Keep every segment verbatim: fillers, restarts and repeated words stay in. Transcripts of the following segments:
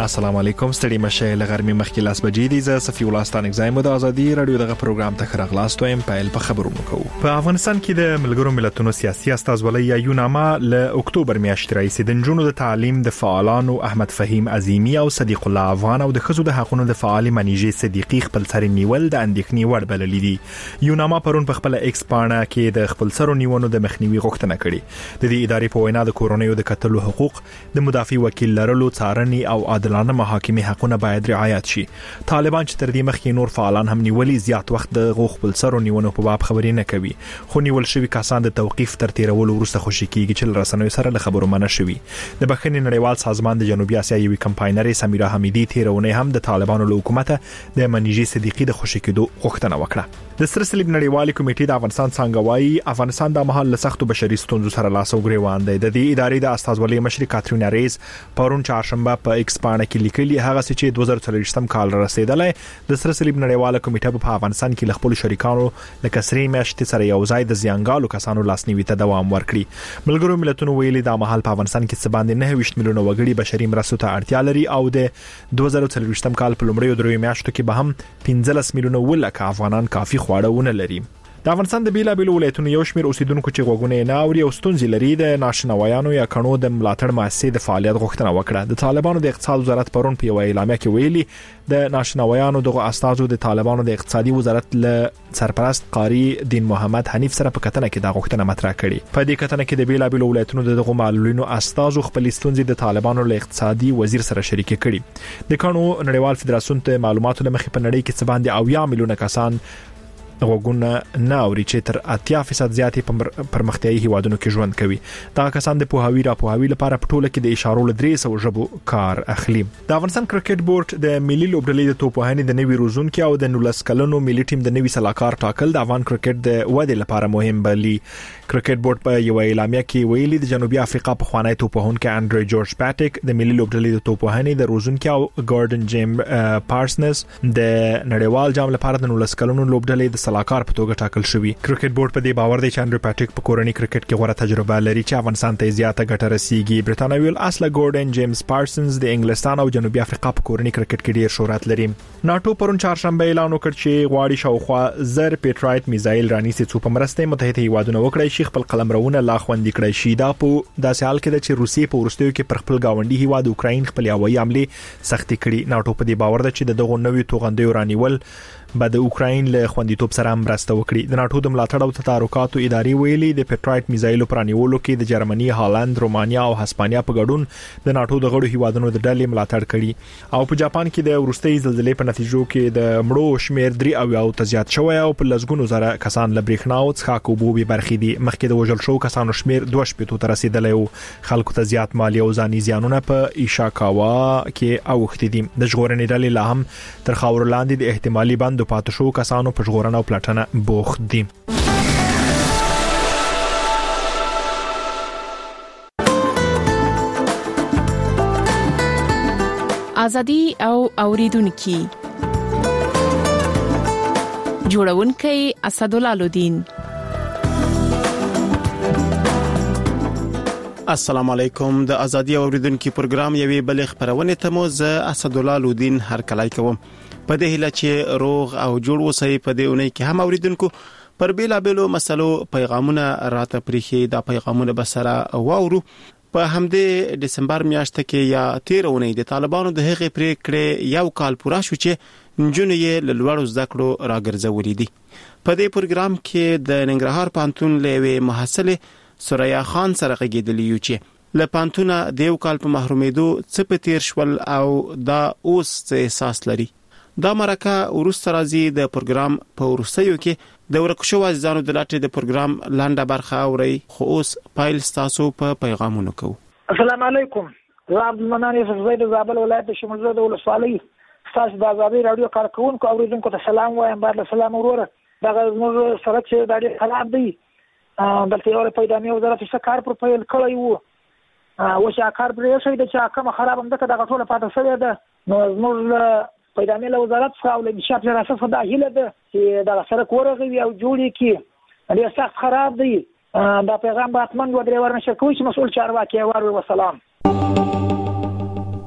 السلام علیکم ستړي مشه لغرمې مخکې لاس بجې دي ز صفی الله ستان اگزایم د ازادي رادیو دغه پروګرام ته خرغلاستو ایم پایل په خبرونو کوو. په افغانستان کې د ملګرو ملتونو سیاسي استازولۍ یا یوناما له اکتوبر میاشتې راهیسې د نجونو د تعلیم د فعالانو احمد فهیم عظیمی او صدیق الله افغان او د خزو د حقوقو د فعال منیجې صدیقی خپل سر نیول د اندېښنې وړ بللې دي. یوناما پرون په خپل ایکس پاڼه کې د خپل سر نیونو د مخنیوي غوښتنه کړې. د دې ادارې په وینا د کورونیو د قتل حقوق د مدافع وکیل لرلو څارنې او عادلانه محاکمې حقونه باید رعایت شي. طالبان چې تر دې مخکې نور فعالان هم نیولي زیات وخت د غوښ خپل سر نیونو په باب خبرې نه کوي، خو نیول شوی کسان د توقيف تر تیرولو وروسته خوشی کیږي چې رسنیو سره له خبرو منع شوی. د بخښنې نړیوال سازمان د جنوبي اسیا یوې کمپاینرې سمیرا حمیدی تیرونه هم د طالبانو له حکومت د منیجې صدیقی د خوشی کېدو غوښتنه وکړه. د سر صلیب نړیوال کمیټې د افغانستان څنګه وايي افغانستان د محل سختو بشري ستونزو سره لاس او ګریوان دی. د دې ادارې د استازولۍ مشر کاترین ریز پرون چهارشنبه په ایکس پاڼه کې لیکلي هغه چې دوه زره څلوېښتم کال رسیدلې د سر صلیب نړیواله کمیټه په افغانستان کې خپل شریکانو لکه سری میاشتې سره یو ځای د زیانګالو کسانو لاسنیوي ته دوام ورکړي. ملګرو ملتونو ویلي د محل په افغانستان کې څه باندې نه ویشت میلیونه وګړي بشري مرستو ته اړتیا لري او د دوه زره څلوېښتم کال په لومړیو درې میاشتو کې به هم پنځلس میلیونه ولکه افغانان کافي خواړه ونه لري. د افغانستان د بیلابیلو ولایتونو یو شمېر اوسیدونکو چې غوږونه نه اوري او ستونزې لري د ناشنوایانو یا کڼو د ملاتړ مؤسسې د فعالیت غوښتنه وکړه. د طالبانو د اقتصاد وزارت پرون په یو اعلامیه کې ویلي د ناشنوایانو دغه استازو د طالبانو د اقتصادي وزارت له سرپرست قاری دین محمد حنیف سره په کتنه کې دا غوښتنه مطرح کړي. په دې کتنه کې د بیلابیلو ولایتونو دغه معلولینو استازو خپل ستونزې د طالبانو له اقتصادي وزیر سره شریک کړي. د کڼو نړیوال فدراسیون ته معلوماتو لمخې په نړۍ کې څه باندې اویا میلیونه کسان وګونه نه اوري چې تر اتیا فیصد زیاتې په پرمختیايي هیوادونو کې ژوند کوي. دا کسان د پوهاوی را پوهاوی لپاره په ټوله کې د اشارو له درې سوه ژبو کار اخلي. د افغانستان کرکټ بورډ د ملي لوبډلې د توپوهنې د نوي روزونکو او د نولس کلنو ملي ټیم د نوي سلاکار ټاکل د افغان کرکټ د ودې لپاره مهم بللي. کرکټ بورډ په یو اعلامیه کې ویلي د جنوبي افریقا په خوانی توپوهونکو انډری جورج پاټیک د ملي لوبډلې د توپوهنې د روزونکو او ګاردن جیم پارسنس د نړیوال جام لپاره د نولس کلنو لوبډلې د سلاکار په توګه ټاکل شوی. کرکټ بورډ په دې باور دی چې انډری پاټیک په کورنۍ کرکټ کې غوړه تجربه لري چې افغانستان ته زیاته ګټه رسیږي. برتانوي اصله ګاردن جیمز پارسنس د انګلستان او جنوبي افریقا په کورنۍ کرکټ کې ډیر شهرت لري. ناتو پرون چهارشنبه اعلان وکړ چې غواړي شاوخوا زر پیټرایټ میزایل رانیسي څو په مرسته متحده هیوادونو وکړي شي خپل قلمرونه لا خوندي کړی شي. دا په داسې حال کې چې روسیې په ورستیو کې پر خپل گاونډي هیواد اوکراین خپل هوایي حمله سختي کړي. ناتو په دې باور ده چې دغه نوې توغندې رانیول بعد د اوکراین له خوندیتوب سره مرسته وکړي. د ناتو د ملاتړ او تدارکاتو ادارې ویلي د پیټرایټ میزایلو پرانیولو کې د جرمني، هالند، رومانیا او هسپانیا په ګډون د ناتو د غړو هیوادونو د ډلې ملاتړ کړي. او په جاپان کې د ورستۍ زلزلې په نتیجو کې د مړو شمیر درې او یو ته زیات شوی او په لسګونو زره کسان له برېښنا او څښاک اوبو بې برخې دي. مخکې د وژل شو کسانو شمیر دوه شپېتو ته رسیدلی او خلکو ته زیات مالی او ځاني زیانونه په ایشاکاوا کې اوښتي دي. د ژغورنې ډلې لا هم تر خاورو لاندې د احتمالي بندو پاتې شو کسانو په ژغورنه او پلټنه بوخت دي. ازادي او اوریدونکو جوړونکي اسدالله لودین. السلام علیکم. د ازادي اوریدونکو پروګرام یوې بل خبرونه ته مو زه اسدالله لودین هر کلای کوم. په دې هله چې روغ او جوړ وسی په دې اونۍ کې هم اوریدونکو پر بیلابلو مسلو پیغامونه راته پریخي. دا پیغامونه بسره واورو. په همدې دسمبر میاشت کې یا تیر اونۍ د طالبانو د هغې پریکړې یو کال پوره شو چې نجونې یې له لوړو زده کړو راګرځولې دي. په دې پروګرام کې د ننګرهار پوهنتون له یوې محصلې سوریا خان سره غږېدلې یو چې له پوهنتونه د یو کال په محرومېدو څه په تیر شول او دا اوس څه احساس لري. دا مرکه ورسته راځي د پروګرام په ورسېو کې د ورکشو عزیزانو د لاټې د پروګرام لاندې برخه اوري. خو اوس پایل تاسو په پیغامونو کو. السلام علیکم. زه عبدالمنان یوسفزی د زابل ولایت شمال زړه د ولسوالۍ تاسو د ازادي رادیو کارکونکو اوریدونکو ته سلام وایم. بعد سلام وروره. دا زموږ سره چې د ډېر خراب دی دلته یو پیدامي وزارت څخه کار پر پیل کړی وو او چې کار پرې شوی د چې کوم خراب هم دغه دغه ټوله پاتې شوی ده. نو زموږ پیدامي له وزارت څخه او له انشاء پر اساس د هیله ده چې دا سره کورغوي او جوړی کی ډېر سخت خراب دی. دا پیغام به اتمن و درې ورنه شکوي چې مسؤل چارواکي وروي. والسلام.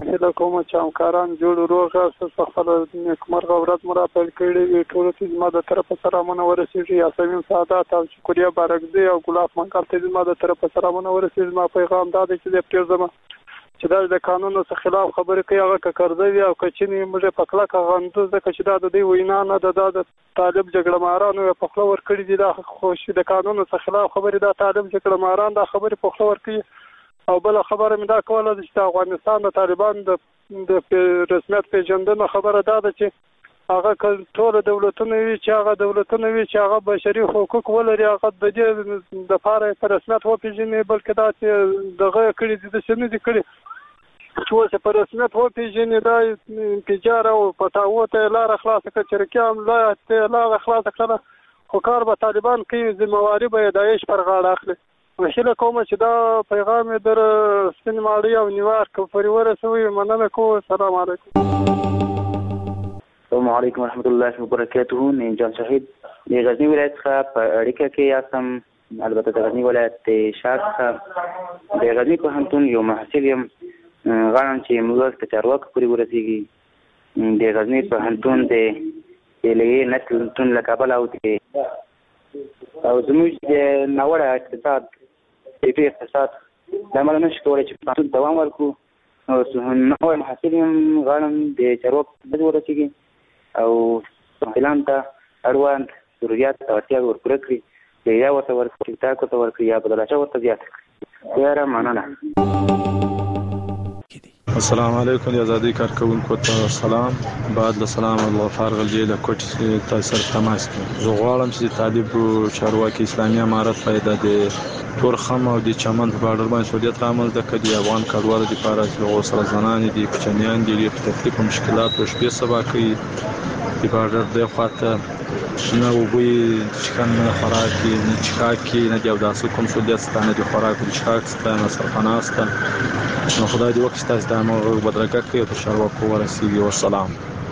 هله کوم چې همکاران جوړ روغ اوسه خپل نیکمرغه ورځ مو را پیل کړې وي ټولو ته زما د طرفه سلامونه ورسېږي یاسمین سعادت او شکریا بارکزی او ګلاب منقل ته زما د طرفه سلامونه ورسېږي زما پیغام دا دی چې د پرېږدم چې دا د قانونو څخه خلاف خبرې کوي هغه ککرځوي وي او کچنی موږ په کلکه غندو ځکه چې دا د دې وینا نه د د طالب جګړه مارانو په خپل ور کړی دي دا خوش د قانونو څخه خلاف خبرې دا طالب جګړه ماران دا خبرې په خپل ور کوي او بل خبره مې دا کوله چې افغانستان د طالبان د د رسمیت پیژندنه خبره دا ده چې هغه ټول دولتونه وي چې هغه دولتونه وي چې هغه بشري حقوق ولري هغه د دې د لپاره په رسمیت وپیژني بلکې دا چې دغه کړي دي د سن دي کړي چې اوس په رسمیت وپیژني دا انفجار او پټاو ته لار خلاص کړي چې کوم لا ته لار خلاص کړه خو کار به طالبان کوي ذمہواری به داعش پر غاړه اخلي وشله کوم چې دا پیغام در سپین ماړی او نیویارک پورې ورسوي مننه کوم السلام علیکم السلام علیکم ورحمۃ اللہ وبرکاتہ نه جان شهید د غزنی ولایت څخه په اړیکه کې یاستم البته د غزنی ولایت شاک څخه د غزنی پوهنتون یو محصل یم غواړم چې موږ ته چارواکو پورې ورسیږي د غزنی پوهنتون د لې نتلتون له کابل او او زموږ د ناوړه اقتصاد د اقتصاد د عمل نشي کولای چې پوهنتون دوام ورکړو او نو محصل یم غواړم د چارواکو پورې ورسیږي او اعلان ته اړوند ضرورت او اړتیا ورپوره کړي یا ورته ورکړي تاسو ته ورکړي یا بدلچا ورته زیات کړي یاره مننه السلام علیکم د ازادي کارکونکو ته سلام بعد له سلام الله فارغ الجیل کوټ تاسو تماس کړ زه غواړم چې طالب چارواکي اسلامي امارت پیدا دي تورخم او د چمن په بارډر باندې سعودیت رامل د کدي افغان کډوالو د لپاره چې غوسه زنان دي کوچنیان دي د تکلیف او مشکلات او شپې سبا کوي د بارډر د خواته نه وبوي چې کنه خوراکي نه چکاکي نه دی او داسې کوم سعودیت ستانه د خوراک او چکاک ستانه سرپناسته نو خدای دې وکړي تاسو د امر بدرګه کوي او چارواکو ورسیږي والسلام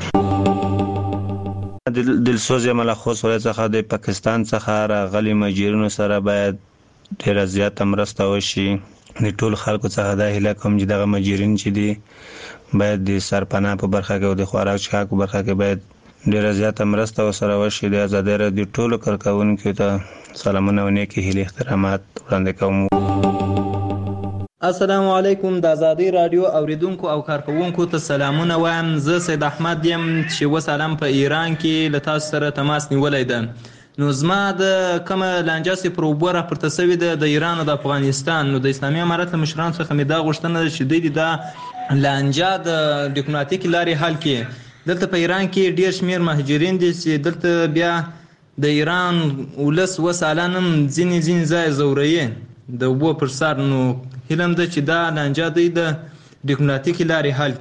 دلسوز ملخص ولایت څخه د پاکستان څخه راغلي مهاجرینو سره باید ډیره زیاته مرسته وشي د ټول خلکو څخه د هیله کوم چې دغه مهاجرین چې دي باید د سرپناه په برخه کې او د خوراک چکاک په برخه کې باید ډیره زیاته مرسته وسره وشي د ازادۍ راډیو ټولو کارکونکو ته سلامونه او نیکی هیلې احترامات وړاندې کوم السلام علیکم د ازادۍ راډیو اوریدونکو او کارکونکو ته سلامونه وایم زه سید احمد یم چې وسلام په ایران کې له تاسو سره تماس نیولای ده نو زما د کومه لانجه سي پروبوره پرته سوي ده د ایران او د افغانستان نو د اسلامي امارت له مشرانو څخه مې دا غوښتنه چې دوی دا لانجه د ډیپلوماټیک لارې حل کړي دلته په ایران کې ډیر شمیر مهاجرین دي چې دلته بیا د ایران ولس وسالانم ځینې ځینې ځای زوري د وبو پر سر نو هیلم ده چې دا لانجه دوی د ډیپلوماټیک لارې حل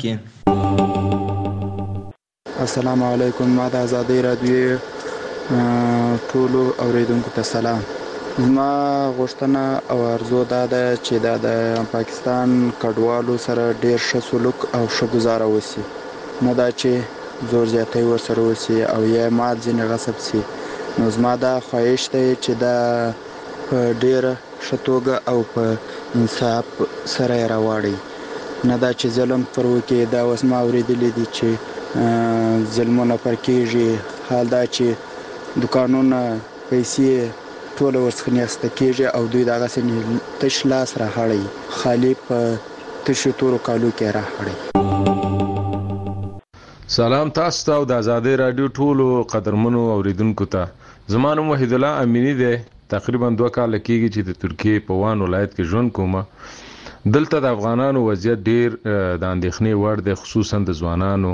کړي السلام علیکم ما د ازادۍ راډیو ټولو اوریدونکو ته سلام زما غوښتنه او ارزو دا ده چې دا د پاکستان کډوالو سره ډیر ښه سلوک او ښه ګزاره وسی نه دا چې زور زیاتی ورسره وسی او یا مال ځینې غصب سي نو زما دا خواهش دی چې دا په ډیره ښه توګه او په انصاف سره یې راواړي نه دا چې ظلم پر وکړي دا اوس ما اورېدلی دي چې ظلمونه پر کېږي حال دا چې دوکانونه پیسې ټوله ورڅخه نیسته کېږي او دوی دغسې تش لاس راهړی خالي په تشو تورو کالو کې راهړی سلام تاسو ته د ازادۍ راډیو ټولو قدرمنو اوریدونکو ته زما نوم وحید الله امینی دی تقریبا دوه کاله کېږي چې د ترکیې په وان ولایت کې ژوند کوم دلته د افغانانو وضعیت ډیر د اندېښنې وړ دی خصوصا د ځوانانو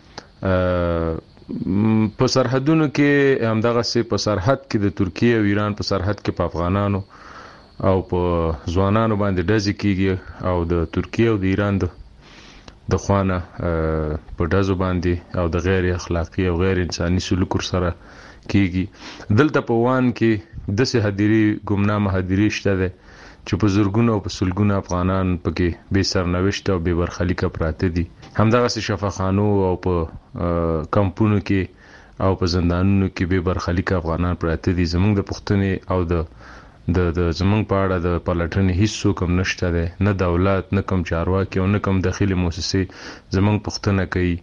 په سرحدونو کې همدغسې په سرحد کې د ترکیې او ایران په سرحد کې په افغانانو او په ځوانانو باندې ډزې کېږي او د ترکیې او د ایران د د خوانه په ډزو باندې او د غیر اخلاقی او غیر انساني سلوک سره کېږي دلته په وان کې داسې هدیرې ګمنامه هدیرې شته ده چې په زرګونو او په سلګونو افغانان پکې بې سرنوشته او بې برخلیکه پراته دي همدغسې شفاخانو او په کمپونو کې او په زندانونو کې بې برخلیکه افغانان پراته دي زموږ د پښتنې او د د د زمنګ په اړه د پلټنې هیڅ کوم نشته ده، نه دولت نه کوم چارواکي او نه کوم داخلي مؤسسې زمنګ پوښتنه کوي.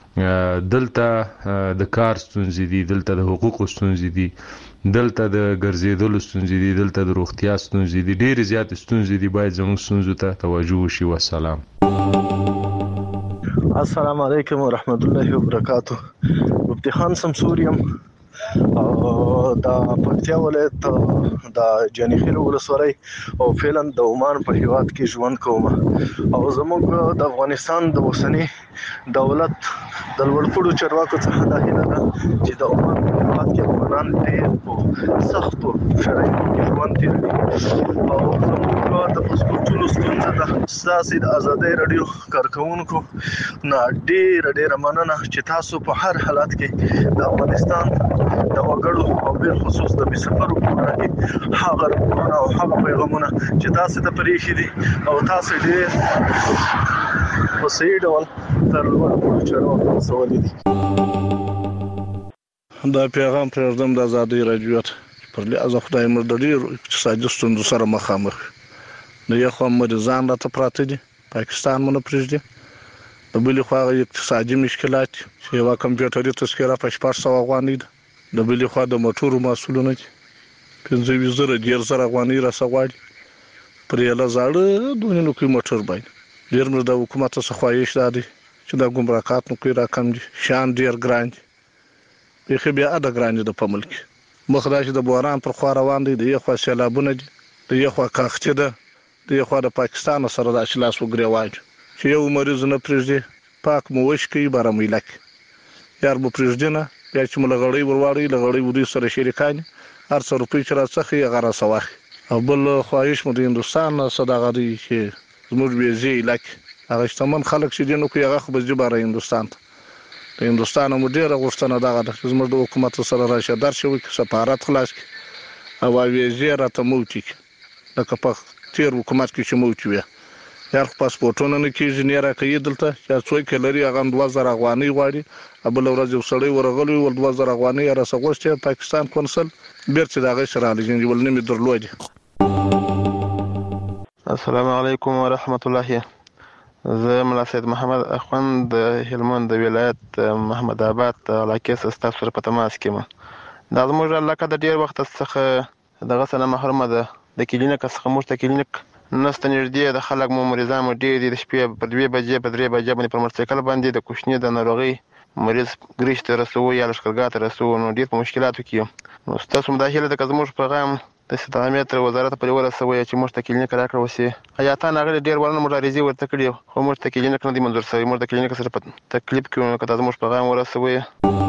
دلته د کار ستونزې دي، دلته د حقوقو ستونزې دي، دلته د ګرځېدلو ستونزې دي، دلته د روغتیا ستونزې دي، ډېرې زیاتې ستونزې دي. باید زموږ ستونزو ته توجه وشي. والسلام. السلام علیکم ورحمت الله وبرکاته. مفتي خان سمسور یم او د پکتیا ولایت د جانخیل ولسوالۍ او فعلا د عمان په هیواد کې ژوند کوم او زموږ د افغانستان د اوسنی دولت د لوړپوړو چارواکو څخه دا هیله ده چې د عمان په هیواد کې افغانان ډېر په سختو شرایطو کې ژوند تېر کړي او زموږ د پاسپورټونو ستونزه ده. ستاسې د ازادۍ راډیو کارکوونکو نه ډېره ډېره مننه چې تاسو په هر حالت کې د افغانستان د وګړو او بل خصوص د بسفرو په اړه کې هغه راپورونه او هغه پیغامونه چې تاسو ته پرېښي دي او تاسو ډېر په صحیح ډول تر لوړ چارواکو رسولي دي. دا پیغام پرېږدم د ازادۍ راډیو ته پر لحاظ خدای مو د ډېرو اقتصادي ستونزو سره مخامخ د یو خوا مریضان راته پراته دي، پاکستان مو نه پرېږدي، د بلې خوا اقتصادي مشکلات چې یوه کمپیوټري تذکره په شپږ سوه افغانۍ ده، د بلې خوا د موټرو محصولونه دي پنځه ویشت زره دېرش زره افغانۍ راڅه غواړي پر یوه زاړه دونې نوکۍ موټر باندې. ډېر مې د حکومت څخه خواهش دا دی چې دا ګمرکات نوکۍ راکم دي، شیان ډېر ګران دي، بیخي بې حده ګران دي د په ملک. مخ دا چې د بحران پر خوا روان دی، د یو خوا سیلابونه دي، د یو خوا کاغتي ده، د یو خوا د پاکستان سره داسې لاس وګرېوان چې یو مریض نه پرېږدي، پاک مو وش کوي بارامویله کې یار مو پرېږدي نه، بیا چې مو له غړۍ ورواړوي له غړۍ ودوی سره شریکان هر څه روپۍ چې راڅخي هغه راڅه واخلي. او بل خواهش مو د هندوستان نه څه دغه دی چې زموږ ویزې علاقې هغه شتمن خلک چې دي نو کوي هغه خو به ځي باره هندوستان ته. د هندوستان مو ډېره غوښتنه دغه ده چې زموږ د حکومت سره راشه درشه وکړي، سفارت خلاص کړي او ویزې راته موچي کړي لکه په تېر حکومت کې چې موچي وي. یار خو پاسپورټونه نه کېږي، نه یې راکوي دلته چې څوک یې لري هغه هم دوه زره افغانۍ غواړي. بله ورځ یو سړی ورغلی ول دوه زره افغانۍ یې راڅه غوښتې، پاکستان کنسل بیرته د هغې سره رالیږي ول نه مې درلودې. السلام علیکم ورحمت الله. زه ملا سید محمد اخوند د هلمند د ولایت محمد آباد علاقې څخه ستاسو سره په تماس کې یم. دا زموږ علاقه د ډېر وخت څخه دغه څه نه محرومه ده، د کلینیک څخه موږ ته کلینیک نسته نږدې، د خلک مو مریضان مو ډېر دي، د شپې په دوې بجې په درې بجې باندې پر موټرسایکل باندې د کوچني د ناروغۍ مریض ګریش ته رسوو یا لښکرګاه ته رسوو، نو ډېر په مشکلاتو کې یم. نو ستاسو هم دا هیله ده که زموږ پیغام د استدامې تر وزارت پورې ورسوئ چې موږ ته کلینیک راکړه وسي. حیاتان هغه ډېر ورنه موږ عریضې ورته کړي خو موږ ته کلینیک نه دی منظور شوی. موږ د کلینیک سره په تکلیف کې یو، که دا زموږ پیغام ورسوئ.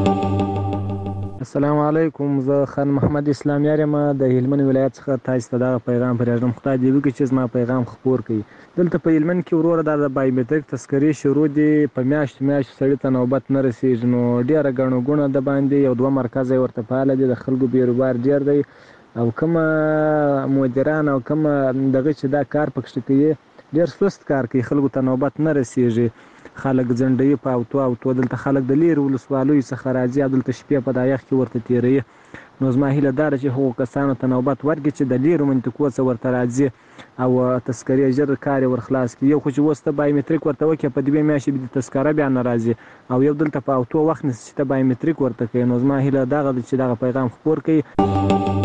السلام علیکم. زه خان محمد اسلام یار یم د هلمند ولایت څخه. تاسو ته دغه پیغام پرېږدم، خدای دې وکړي چې زما پیغام خپور کړي. دلته په هلمند کې وروره دا د بایومټریک تذکرې شروع دي، په میاشتو میاشتو سړي ته نوبت نه رسېږي، نو ډېره ګڼه ګوڼه د باندې یو دوه مرکزه یې ورته فعاله دي، د خلکو بیروبار ډېر دی او کومه مدیران او کومه دغه چې دا کار پکښې کوي ډېر سست کار کوي، خلکو ته نوبت نه رسېږي، خلک ځنډوي په اوتو اوتو. دلته خلک د لیرې ولسوالیو څخه راځي او دلته شپې په دا یخ کې ورته تېروي. نو زما هیله دا ده چې هغو کسانو ته نوبت ورکړي چې د لیرو منطقو څخه ورته راځي او تذکرې ژر کار یې ورخلاص کړي. یو خو چې اوس ته بایومټریک ورته وکړې په دوې میاشتې به د تذکره بیا نه راځي، او یو دلته په اوتو وخت نیسي چې ته بایومټریک ورته کوي. نو زما هیله دغه ده چې دغه پیغام خپور کړي.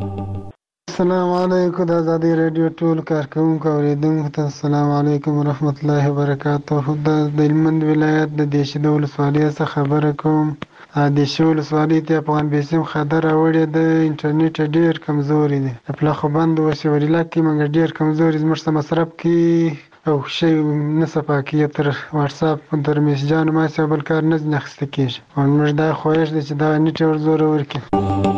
السلام علیکم. د ازادۍ راډیو ټول کارکوونکو اورېدونکو ته السلام علیکم ورحمت الله وبرکاته. د هلمند ولایت د دیشې ولسوالۍ څخه خبره کوم. دیشې ولسوالۍ ته افغان بیسیم خطر راوړی د انټرنیټ ډېر کمزوري دی، د پلاخوبند وسیوریلا کې موږ ډېر کمزوري، زموږ څه مصرف کې او شی نه صفا کېږي، تر واتساپ تر میسجانو ماسې او بل کار نه ځینې اخیسته کېږي. او زموږ دا خواهش دی چې دا نیټ ور زوره ورکړي.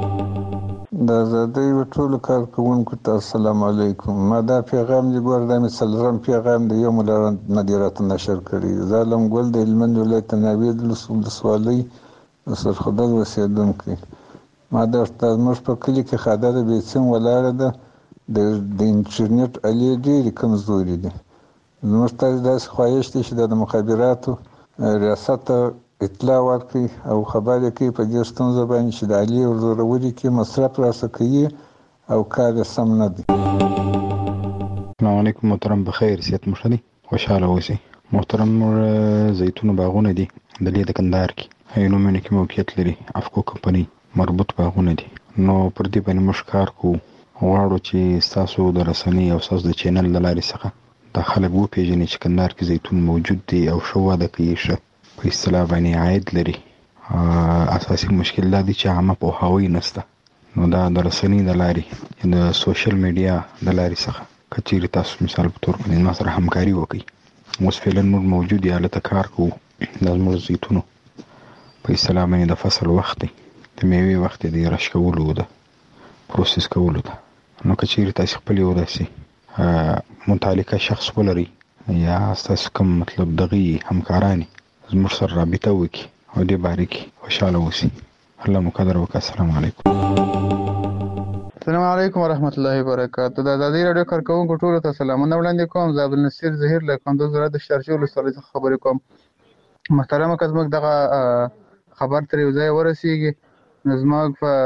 د ازادۍ ټولو کارکوونکو ته السلام علیکم. ما دا پیغام دی ګور دا مې څلورم پیغام دی، یو مو له مدیریت نشر کړی. زه علم ګل د هلمند ولایت ناوید ولسوالۍ د سرخودل اوسېدونکی. ما درته زموږ په کلي کې خاده د بیسیم ولاړه ده، د انټرنیټ الې ډېرې کمزوري دي. زموږ ته داسې خواهش دی چې د مخابراتو ریاست اطلاع ورکړي او خبرې کوي په دې ستونزه باندې چې د الې ورزوروري کې مصرف راسه کوي او کار سم نه دی. السلام علیکم محترم، بخیر سیادت مشهدي، خوشحاله اوسئ. محترم زیتون باغونه دي د لید کندهار کې اینومنه کې موقعیت لري، افکو کمپنی مربوط باغونه دي. نو پر دې باندې موږ کار کوو، غواړو چې تاسو د رسنۍ او تاسو د چینل د لارې څخه د خلک وپېژني چې کندهار کې زیتون موجود دی او ښه وده کوي، ښه په اصطلاح باندې عاید لري. اساسي مشکل دا دی چې عامه پوهاوی نشته. نو دا د رسنۍ د لارې د سوشل میډیا د لارې څخه که چیرې تاسو مثال په تور باندې ما سره همکاري وکړئ. اوس فعلا موږ موجود یو هلته کار کوو. دا زموږ زیتونو په اصطلاح باندې د فصل وخت دی، د میوې وخت دی، د رش کولو ده، پروسس کولو ده. نو که چیرې تاسو خپل یو داسې متعلقه شخص ولرئ یا تاسو کوم مطلب دغه همکارانی زموږ سره رابطه وکړي او دې باره کې خوشحاله اوسئ. الله مو قدر وکړه. السلام علیکم. السلام علیکم ورحمت الله وبرکاته. د ازادي رادیو کارکونکو ټولو ته سلامونه وړاندې کوم. زه عبدالنصیر ظهیر له کندوز ولایت د شارجې ولسوالۍ څخه خبرې کوم. محترمه که زموږ دغه خبر تر یو ځای ورسیږي نو زموږ په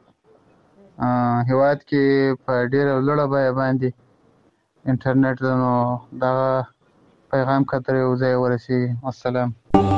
هیواد کې په ډېره لوړه بیه باندې انټرنیټ ده، نو دغه پیغام که تر یو ځای ورسیږي. السلام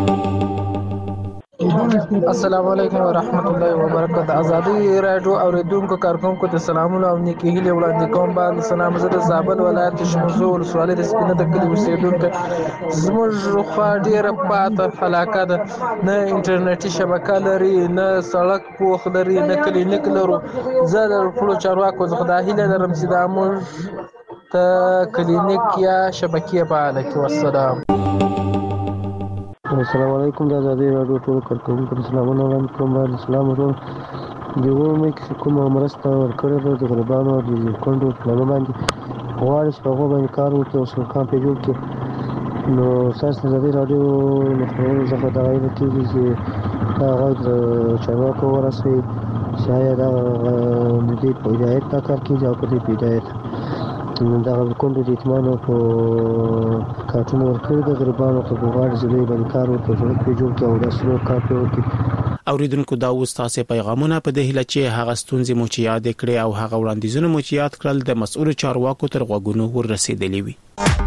السلام علیکم ورحمت الله وبرکاته. ازادي رادیو اوریدونکو کارکونکو ته سلامونه او نیکی هیلې وړاندې کوم. باندې سلام زه د زابل ولایت د شمزو ولسوالۍ د سپینه د کلي اوسېدونکی. زموږ خوا ډېره پاته علاقه ده، نه انټرنیټي شبکه لري، نه سړک پوخ لري، نه کلینیک لرو. زه د ټولو چارواکو څخه دا هیله لرم چې دا موږ ته کلینیک یا شبکې فعاله کړي. والسلام. السلام علیکم. د ازادي رادیو ټول کارکونکو ته سلامونه وړاندې کوم. باندې سلام ورکوم. د ومې کې کومه مرسته ورکړې ده د غریبانو د کونډو پلانو باندې غواړي چې په هغو باندې کار وکړي او سرکان پرې جوړ کړي. نو ستاسو د ازادي رادیو له خپرونې څخه دغه هیله کېږي چې دا غږ د چارواکو ورسوي چې آیا دغه د دې په هدایت دا کار کېږي او په دې په هدایت دغه کونډو د یتیمانو په کارټونه ورکړي د غریبانو ته غواړي چې دوی باندې کار وکړي، سړک پرې جوړ کړي او داسې نور کار پرې وکړي. اوریدونکو دا اوس تاسو پیغامونه په دې هیله چې هغه ستونزې مو چې یاد کړې او هغه وړاندیزونه مو چې یاد کړل د مسؤل چارواکو تر غوږونو ورسېدلې وي.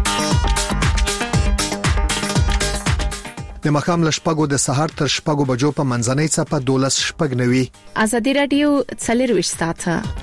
د مخام لشپګو د سحر تر شپګو بجو په منځنۍ صفه دولس شپګ نوي. ازادي رادیو څلور ساعته.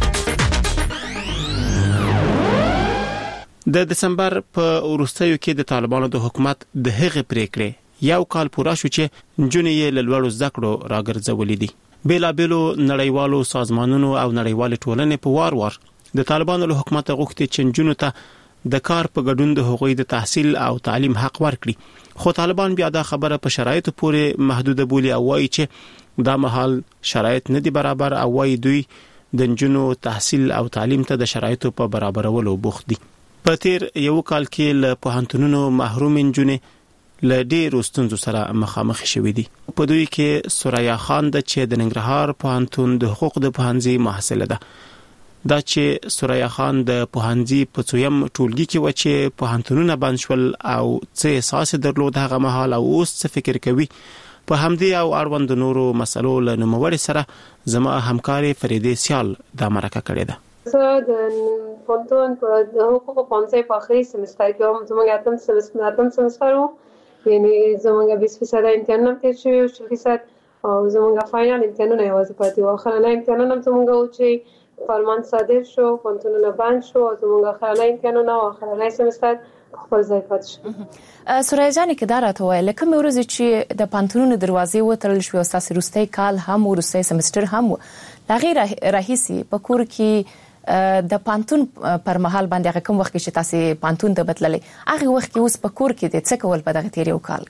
د دسمبر په وروستیو کې د طالبانو د حکومت د هغې پریکړې یو کال پوره شو چې نجونې یې له لوړو زده کړو راګرځولې دي. بیلابېلو نړیوالو سازمانونو او نړیوالې ټولنې په وار وار د طالبانو له حکومت غوښتي چې نجونو ته د کار په ګډون د هغوی د تحصیل او تعلیم حق ورکړي، خو طالبان بیا دا خبره په شرایطو پورې محدوده بولي او وایي چې دا مهال شرایط نه دي برابر او وایي دوی د نجونو تحصیل او تعلیم ته د شرایطو په برابرولو بوخت دي. په تیر یو کال کې له پوهنتونونو محروم نجونې له ډېرو ستونزو سره مخامخ شوې دي. په دوی کې سوریا خان د چې د ننګرهار پوهنتون د حقوق د پوهنځي محصله ده. دا چې سوریا خان د پوهنځي په څویم ټولګي کې و چې پوهنتونونه بند شول او څه احساس درلود هغه مهال او اوس څه فکر کوي، په همدې او اړوند نورو مسلو له نوموړي سره زما همکاري فریدې سیال دا مرکه کړې ده. زه د پوهنتون په د حقوقو پوهنځي په اخري سمستر کې وم. زموږ اتم سمستر اتم سمستر و، یعنی زموږ بیست فیصد امتحان هم تیر شوی و، شل فیصد او زموږ فاینل امتحانونه یوازې پاتې وو. اخرنی امتحانونه هم زموږ و چې فرمان صادر شو، پوهنتونونه بند شو او زموږ اخرنی امتحانونه او اخرنی سمستر خپل ځای پاتې شو. سوریا جان کې دا راته وایي لکه مې ورځ چې د پوهنتونونو دروازې وتړل شوې او ستاسو وروستی کال هم وروستی سمستر هم و، هغې راهیسې په کور کې د پانتون پر مهال باندې هغه کوم وخت چې تاسو پانتون ته بدللې هغه وخت کې اوس په کور کې د څه کول په دغه تیر یو کال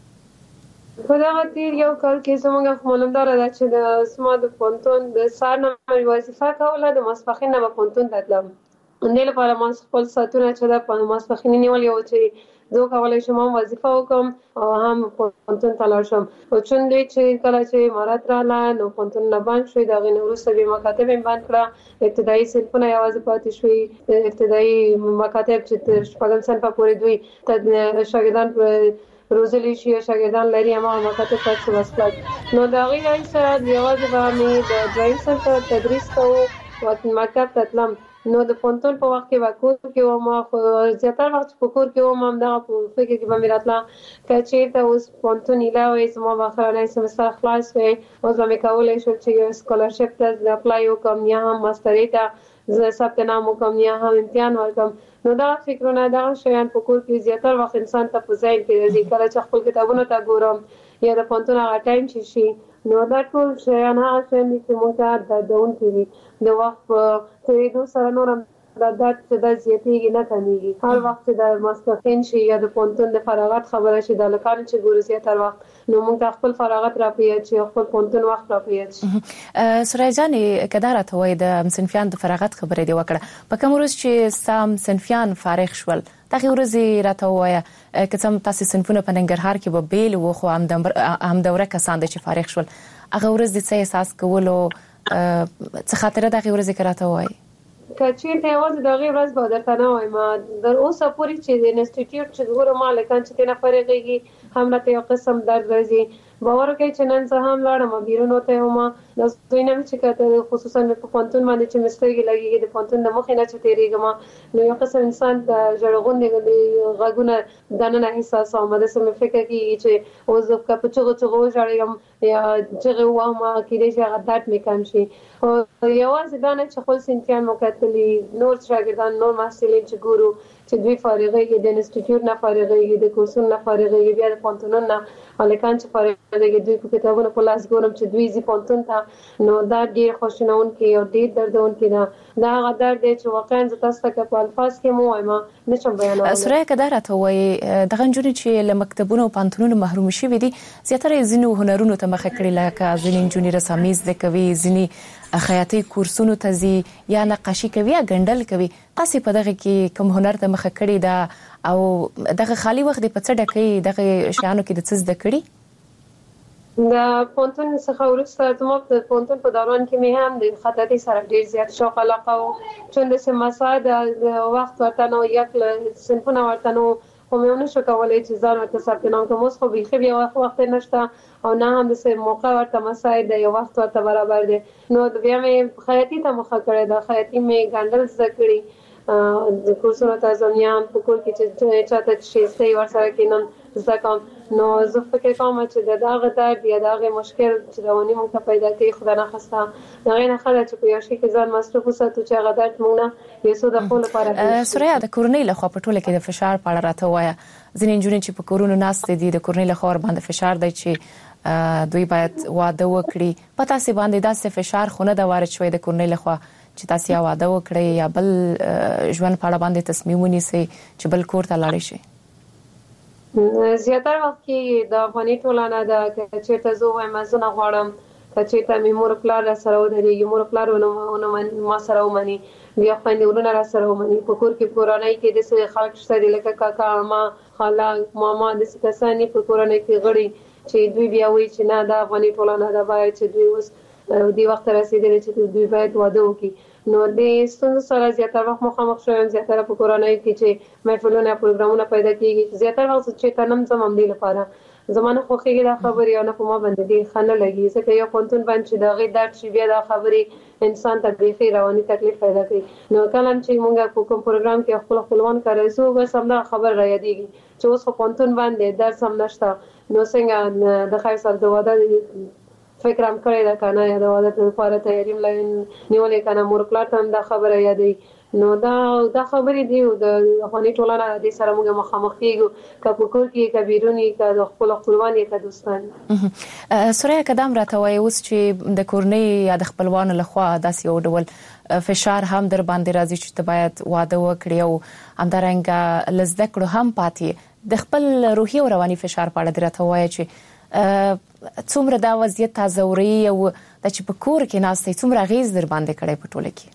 کې؟ په دغه تیر یو کال کې زموږ معلومدار ده چې د سما د پانتون د سار نه وظیفه کوله، د ماسپخین نه په پانتون تلم. نن لپاره ما خپل ساتونه چې د په ماسپخین نیولې و چې زه کولای شم وظیفه وکم او هم پانتون ته لاړ شم. او چون دوی چې کله چې امارات رااله نو پانتون نه بند شوی، د هغې نه وروسته بیا مکاتب هم بند کړه، ابتدایي صنفونه یوازې پاتې شوي، ابتدایي مکاتب چې تر شپږم صنفه پورې دوی شاګردان روزلی شي او شاګردان لري هماغه مکاتب پاتې وسپړل. نو د هغې راهیسه یوازې به مې د دویم صنف تدریس کوو مکتب ته تلم نو د پونتون په وخت کې وکور کې و ما خو زیاتره وخت په کور کې و ما دا په فکر کې به مې راتله چې ته اوس پونتون علاوه زما اخرنی سمستر خلاص وي اوس به مې کولای شو چې یو سکالرشپ ته اپلای وکړم یا هم ماستري ته زه ثبت نام وکړم یا هم امتحان ورکړم نو دا فکرونه دا شیان په کور کې زیاتره وخت انسان ته په ذهن کې راځي کله چې خپل کتابونه ته ګورم یا د پونتون هغه ټایم چې شي نو دا ټول شیان هغه شیان دي چې موږ ته دردونکي دي د وخت په تېرېدو سره نور هم دا درد چې دا زیاتېږي نه کمیږي هر وخت چې د ماسپښین شي یا د پونتون د فراغت خبره شي د هلکانو چې ګورو زیاتره وخت نو موږ ته خپل فراغت را په یاد شي خپل پونتون وخت را په یاد شي. سورای جانې که دا راته وایي د صنفیان د فراغت خبره دې وکړه په کوم ورځ چې ستا صنفیان فارغ شول دغه ورځې راته ووایه که څه تاسې صنفونه په ننګرهار کې به بیل وو خو همدوره کسان دي چې فارغ شول هغه ورځ دې څه احساس کولو څه خاطره دغه ورځې که راته ووایي که چېرته یوازې د هغې ورځ به درته نه وایم در اوسه پورې چې د انسټیټیوټ چې ګورم هلکان چې ترېنه فارغېږي هم راته یو قسم درد راځي باور وکړئ چې نن زه هم لاړم بیرون وتی وم دا دوی نه مې چې کته خصوصا مې په پونتون باندې چې مې سترګې لګېږي د پونتون د مخې نه چې تېرېږم نو یو قسم انسان د ژړ غوندې غږونه دننه احساسوم داسې مې فکر کېږي چې اوس زه که په چغو چغو وژاړم یا چغې وواهم کېدای شي هغه درد مې کم شي یوازې دا نه چې خپل صنفیان مو کتلي نور شاګردان نور محصلین چې ګورو چې دوی فارغېږي د انسټیټیوټ نه فارغېږي د کورسونو نه فارغېږي بیا د پونتونونو نه هلکان چې فارغېږي دوی په کتابونو په لاس ګورم چې دوی ځي پونتون ته نو دا ډېر خوشنونکی او ډېر دردونکی ده دا هغه درد دی چې واقعا زه تاسو ته که په الفاظ کې مو وایم نه شم بیانولی. سوریا که دا راته ووایي دغه نجونې چې له مکتبونو او پوهنتونونو محروم شوي دي زیاتره یې ځینو هنرونو ته مخه کړې لکه ځینې نجونې رسامي زده کوي ځینې خیاطۍ کورسونو ته ځي یا نقاشي کوي یا ګنډل کوي تاسې په دغه کې کوم هنر ته مخه کړې ده او دغه خالي وخت دې په څه ډکوي دغه شیانو کې د څه زده کړي د پونتون څخه وروسته زما د پونتون په دوران کې مې هم د خطاطۍ سره ډېر زیات شوق علاقه و چون داسې مساعد وخت ورته نه یک صنفونه ورته نه خو مې ونه شو کولی چې ځان ورته ثبت نام کړم اوس خو بیخي بیا وخت نشته او نه هم داسې موقع ورته مساعد دی یو وخت ورته برابر دی نو بیا مې خیاطي ته مخه کړې ده خیاطي مې ګنډل زده کړي د کورسونو ته ځم یا هم په کور کې چې چاته شایستې ورسره کینم زده کوم نو زه فکر کوم چې د دغه درد یا دغه مشکل چې رواني موږ ته پیدا کوي خدای نخواسته د هغې نه ښه ده چې په یو شي کې ځان مصروف وساتو چې هغه درد موږ نه یو څه د ښو لپاره سوریا د کورنۍ لخوا په ټوله کې د فشار په اړه راته ووایه ځینې نجونې چې په کورونو ناستې دي د کورنۍ لخوا ورباندې فشار دی چې دوی باید واده وکړي په تاسې باندې داسې فشار خو نه ده وارد شوی د کورنۍ لخوا چې تاسې یا واده وکړئ یا بل ژوند په اړه باندې تصمیم ونیسئ چې بل کور ته لاړئ شئ زیاتره وخت کې د افغاني ټولنه ده که چېرته زه ووایم زه نه غواړم که چېرته مې مور پلار را سره ودرېږي مور پلار ما سره ومني بیا خویندې ورونه را سره ومني په کور کې کورنۍ کې داسې خلک شته دي لکه کاکا عمه خاله ماما داسې کسان دي په کورنۍ کې غړي چې دوی بیا وایي چې نه دا افغاني ټولنه ده باید چې دوی اوس دې وخت رسېدلي چې دوی باید واده وکړي نو د ستونزو سره زیاتره وخت مخامخ شوم زیاتره په کورنۍ کې چې محفلونه پروګرامونه پیدا کېږي زیاتره وخت چې ته نم زم همدې لپاره زما نه خوښېږي دا خبرې او نه په ما باندې ډېر ښه نه لګي ځکه یو پوهنتون باندې چې د هغې درد شي بیا دا خبرې انسان ته بیخي رواني تکلیف پیدا کوي نو کله چې موږ په کوم پروګرام کې خپل خپلوان کاروو بس همدا خبر را یادېږي چې اوس خو پوهنتون باندې درس هم نشته نو څنګه د خیر سره د واده فکر هم کړی ده که نه یا د واده لپاره تیاري م نیولې که نه مور پلار ته هم دا خبره یادوي نو دا دا خبرې دي د افغاني ټولنه دې سره موږ مخامخ کېږو که په کور کې که بیرون یې که د خپلو خپلوان یې که دوستان سوریا که دا هم راته وایي اوس چې د کورنۍ یا د خپلوانو لخوا داسې یو ډول فشار هم در باندې راځي چې ته باید واده وکړې او همدارنګه له زده کړو هم پاتې د خپل روحي او رواني فشار په اړه دې راته ووایه چې څومره دا وضعیت تازوري او دا چې په کور کې ناستئ څومره اغېز در باندې کړی په ټوله کې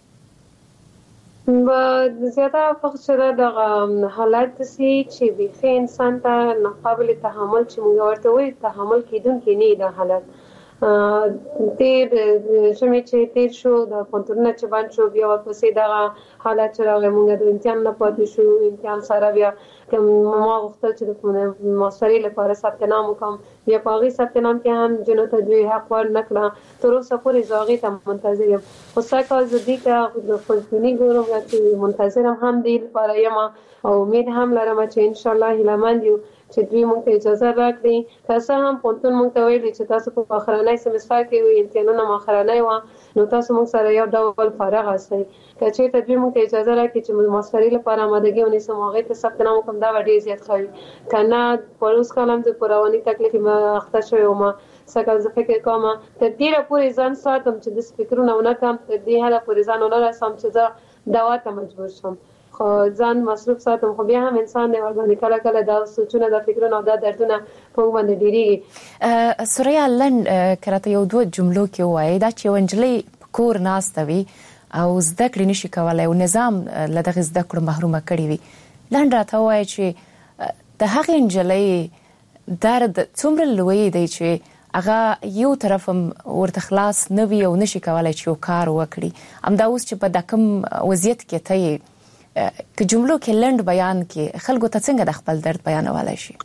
زیاته وخت چې دغه حالت داسې چې بیخي انسان ته ناقابل تحمل چې موږ ورته وایو تحمل کېدونکی نه دا حالت تیر شمه چې تیر شو د پونتونه چې باندې شو بیا ورپسې دا حالات چې راغلی مونږ د امتحان نه پاتې شو امتحان سره بیا کوم ما غوښتل چې د ماسترۍ لپاره ثبت نام وکړم بیا په هغې ثبت نام کې هم جنو ته دوی حق ورنکړه تر اوسه پورې زه هغې ته منتظر یم خو سږ کال زه دې ته د خپلفوني ګورم چې منتظر هم دې لپاره یم او امید هم لرم چې انشاءالله هیلهمند یو چې دوی موږ ته اجازه راکړي که څه هم پوهنتون موږ ته ویلي چې تاسو په آخرنی سمستر کې وي امتحانونه مو آخرنی وه نو تاسو موږ سره یو ډول فارغ هستئ که چېرته دوی موږ ته اجازه راکړي چې ماسترۍ لپاره آمادګي ونیسم هغې ته ثبت نام وکړم دا به ډېر زیات ښه وي که نه په اوس کال هم زه په رواني تکلیف کې اخته شوې وم څه کال زه فکر کوم تر ډېره پورې ځان ساتم چې داسې فکرونه ونه کړم تر دې حده پورې ځان ونه رسم چې زه دوا ته مجبور شم خو ځان مصروف ساتم خو بیا هم انسان دی ورباندې کله کله دا سوچونه دا فکرونه او دا دردونه په موږ باندې ډېرېږي سوریا لنډ که راته یو دوه جملو کې ووایي دا چې یوه نجلۍ په کور ناسته وي او زده کړې نشي کولی او نظام له دغې زده کړو محرومه کړې وي لنډ راته ووایي چې د هغې نجلۍ درد څومره لوی دی چې هغه یو طرف هم ورته خلاص نه وي او نشي کولی چې یو کار وکړي همدا اوس چې په دا کوم وضعیت کې ته یې که جملو کې لنډ بیان کې خلکو ته څنګه د خپل درد بیانولی شي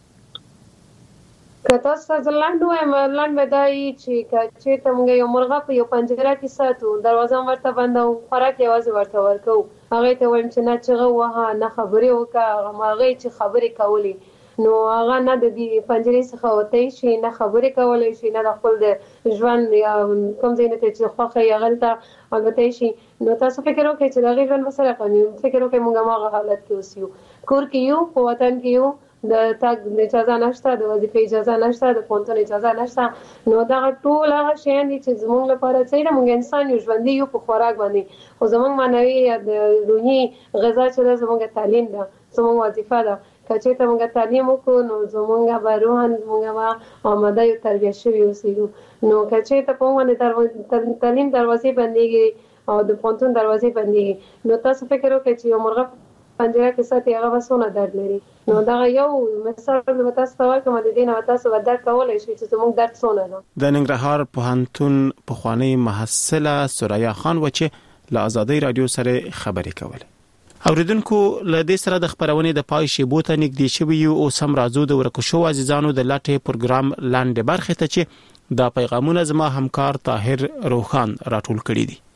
که تاسو ته زه لنډ ووایم لنډ به دا وي چې که چېرته موږ یو مرغه په یو پنجره کې ساتو دروازه هم ورته بندوو خوراک یوازې ورته ورکوو هغې ته وایم چې نه چغه ووهه نه خبرې وکړه هغې چې خبرې کولې نو هغه نه د دې پنجرې څخه وتی شي نه خبرې کولی شي نه د خپل د ژوند یا کوم ځای نه ته چې خوښه یې هغلته الوتی شي نو تاسو فکر وکړئ چې د هغې ژوند به څه رقم وي فکر وکړئ موږ هماغه حالت کې اوس یو کور کې یو په وطن کې یو د تګ اجازه نشته د وظیفې اجازه نشته د پوهنتون اجازه نشته نو دغه ټول هغه شیان دي چې زموږ لپاره څه دي موږ انسان یو ژوندي یو په خوراک باندې خو زموږ معنوي یا د روحي غذا چې ده زموږ تعلیم ده زموږ وظیفه ده که چېرته موږ تعلیم وکړو نو زموږ به روحاً موږ به آماده یو تربیه شوي اوسېږو نو که چېرته په موږ باندې تعلیم دروازې بندېږي او د پوهنتون دروازې بندېږي نو تاسو فکر وکړئ چې یو مرغه پنجره کې ساتي هغه به څونه درد لري نو دغه یو مثال به تاسو ته ورکړم د دې نه به تاسو به درک کولی شئ چې زموږ درد څونه ده د ننګرهار پوهنتون پخوانۍ محصله سوریا خان و چې له ازادۍ راډیو سره خبرې کولې اوریدونکو له دې سره د خبرونې د پای شیبو ته نږدې شوي یو او سم راځو د ورکو شو عزیزانو د لاټې پروګرام لاندې برخې ته چې دا پیغامونه زما همکار طاهر روخان راټول کړي دي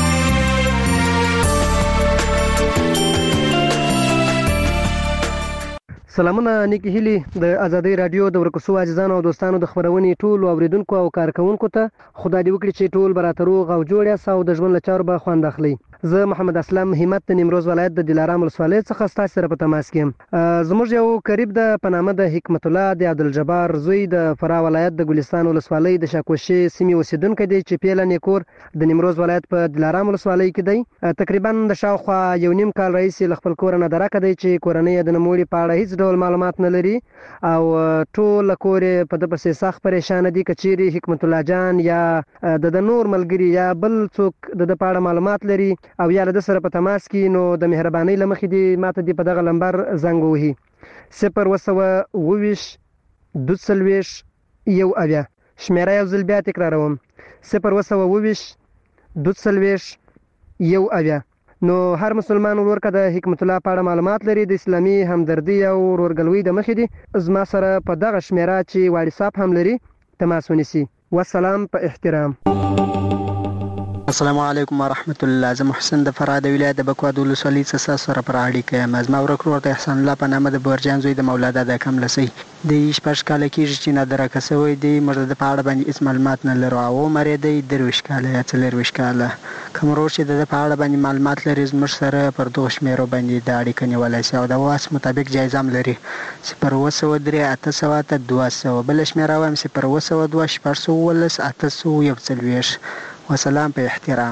سلامونه نیکی هیلی د ازادۍ رادیو د ورکو شو عزیزانو او دوستانو د خبرونې ټول اوریدونکو او کارکونکو ته خدای دې وکړي چې ټول برات روغ او جوړ یاست او د ژوند له چارو به خوند اخلي زه محمد اسلام همت د نیمروز ولایت د دلارام ولسوالۍ څخه ستاسو سره په تماس کې یم زموږ یو قریب د په نامه د حکمت الله د عبدالجبار زوی د فراه ولایت د ګلستان ولسوالۍ د شاکوشي سیمې اوسیدونکی دی چې پیله نیکور د نیمروز ولایت په دلارام ولسوالۍ کې دی تقریبا د شاوخوا یو نیم کال راهیسې له خپل کور نه درکه دی چې کورنۍ یې د نوموړي په اړه هیڅ ډول معلومات نه لري او ټول کور یې په ده پسې سخت پریشانه دي که چیرې حکمت الله جان یا د نور ملګري یا بل څوک د ده په اړه معلومات لري او یا له ده سره په تماس کې نو د مهربانۍ له مخې دې ماته دې په دغه لمبر زنګ ووهي صفر اوه سوه اوه ویشت دوه څلوېښت یو اویا شمېره یو ځل بیا تکراروم صفر اوه سوه اوه ویشت دوه څلوېښت یو اویا نو هر مسلمان ورور که د حکمت الله په اړه معلومات لري د اسلامي همدردي او ورورګلوۍ د مخې دي زما سره په دغه شمېره چې واټساپ هم لري تماس ونیسي والسلام په احترام السلام علیکم ورحمت الله زه محسن د فراه د ولایت د بکواد ولسوالۍ څخه سره پر اړیکه یم زما ورک ورور د احسان الله په نامه د بورجان زوی د مولادا د کم لسی د شپږ کاله کېږي چې نادرکه شوی دی موږ د په اړه باندې هېڅ معلومات نه لرو او عمر یې دی درویشت کاله یا څلرویشت کاله کوم ورور چې د ده په اړه باندې معلومات لري زموږ سره پر دغو شمېرو باندې د اړیکه نیولی شي او د واس مطابق جایزه هم لري صفر اوه سوه درې اته سوه اته دوه سوه بله شمېره وایم صفر اوه سوه دوه شپږ سوه اوولس اته سوه یو څلوېښت وسلام په احترام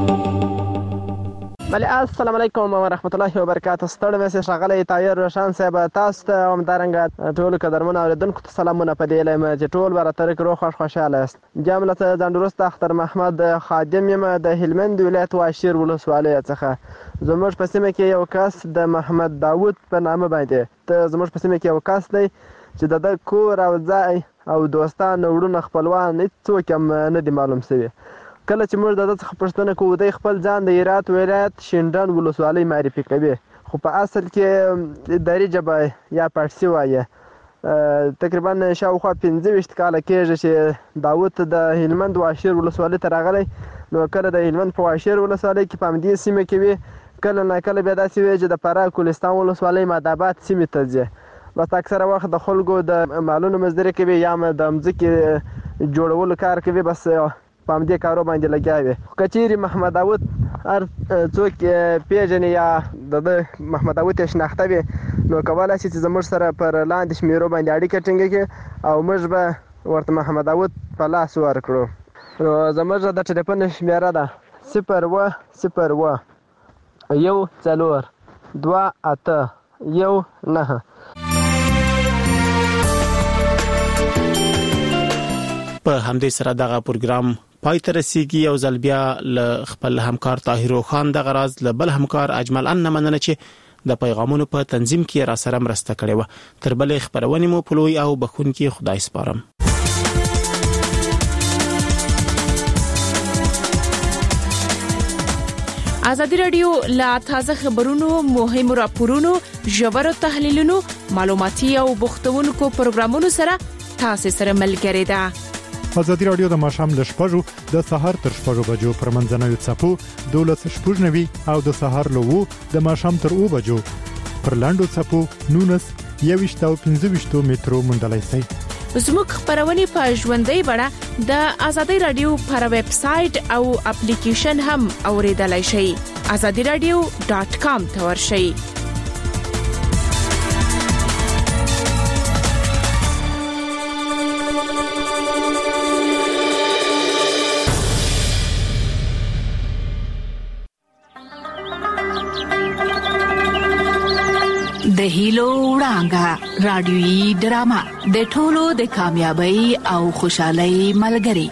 بله السلام علیکم ورحمت الله وبرکاته ستړی مې ښاغلی طاهر روشان صاحب تاسو ته همدارنګه ټولو قدرمنو اورېدونکو ته سلامونه په دې یم چې ټول به راته روغ خوښ خوشحاله یاست بیا هم له ځان وروسته اختر محمد خادم یم د هلمند ولایت واشیر ولسوالۍ څخه زموږ په سیمه کې یو کس د محمد داود په نامه باندې ته زموږ په سیمه کې یو کس دی چې د ده کور او ځای او دوستان وروڼه خپلوان هېڅوک هم نه دي معلوم شوي. کله چې موږ د ده څخه پوښتنه کوو دی خپل ځان د هرات ولایت شینډنډ ولسوالۍ معرفي کوي، خو په اصل کې دري ژبه یا پارسي وایي. تقریبا شاوخوا پنځه ویشت کاله کېږي چې داود د هلمند واشیر ولسوالۍ ته راغلی، نو کله د هلمند په واشیر ولسوالۍ کې په همدې سیمه کې وي، کله ناکله بیا داسې وي چې د فراه کوهستان ولسوالۍ مادآباد سیمې ته ځي. بس اکثره وخت د خلکو د مالونو مزدوري کوي یا د مځکې جوړولو کار کوي، بس په همدې کارو باندې لګیا وي. که چیرې محمد داود هر څوک پیژني یا د ده محمد داود یې شناخته وي، نو کولی شي چې زموږ سره پر لاندې شمېرو باندې اړیکه ټینګه کړي او موږ به ورته محمد داود په لاس ورکړو. نو زموږ د ټلیفون شمېره ده صفر اوه صفر اوه یو څلور دوه اته یو نهه. په همدې سره دغه پروګرام پای ته رسیږي. یو ځل بیا له خپل همکار طاهر خان دغه راز له بل همکار اجمل ان مننه چې د پیغامونو په تنظیم کې را سره مرسته کړې و. تر بلې خبرونه مو په لوی او بخونکي خدای سپارم. ازادي رادیو لا تازه خبرونو، مهمو راپورونو، ژورو تحلیلونو، معلوماتي او بوختونکو پروګرامونو سره تاسو سره ملګری ده. ازادي رادیو د ماښام ل شپږو د سهار تر شپږو بجو پر منځنوي څپو دولس شپږ نوي او د سهار له وو د ماښام تر اوو بجو پر لاندو څپو نونس یويشت او پنځه ویشت مترو مندلای شي. زموږ خبرونه په ژوندۍ بڼه د ازادي رادیو پر ویب سټ او اپلیکیشن هم اوریدلای شئ. ازادي رادیو ډاٹ کام ته ورشئ. د هیلو وړانګه رادیوي ډرامه د ټولو د کامیابی او خوشحالۍ ملګری.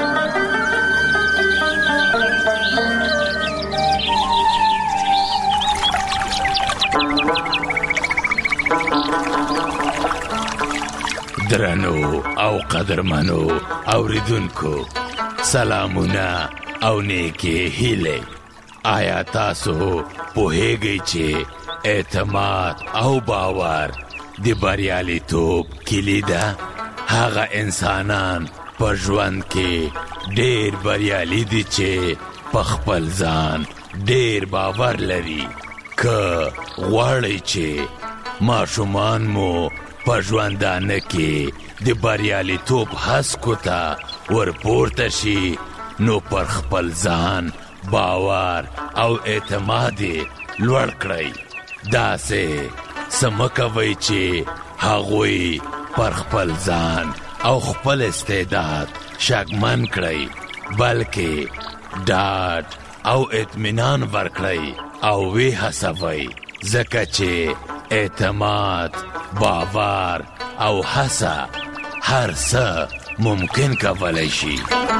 درنو او قدرمنو اوریدونکو سلامونه او نیکی هیله. آیا تاسو پوهیږئ چې اعتماد او باور د بریالیتوب کلی ده؟ هغه انسانان په ژوند کې ډېر بریالي دي چې په خپل ځان ډېر باور لري. که غواړئ چې ماشومان مو په ژوندانه کې د بریالیتوب هڅو ته ورپورته شي، نو پر خپل ځان باور او اعتماد لوړ کړئ. داسې سمکوي چې هغوی پر خپل ځان او خپل استعداد شکمن کړئ، بلکې ډاډ او اطمینان ورکړئ او وی هڅوي، ځکه چې اعتماد، باور او هڅه هر څه ممکن کولای شي.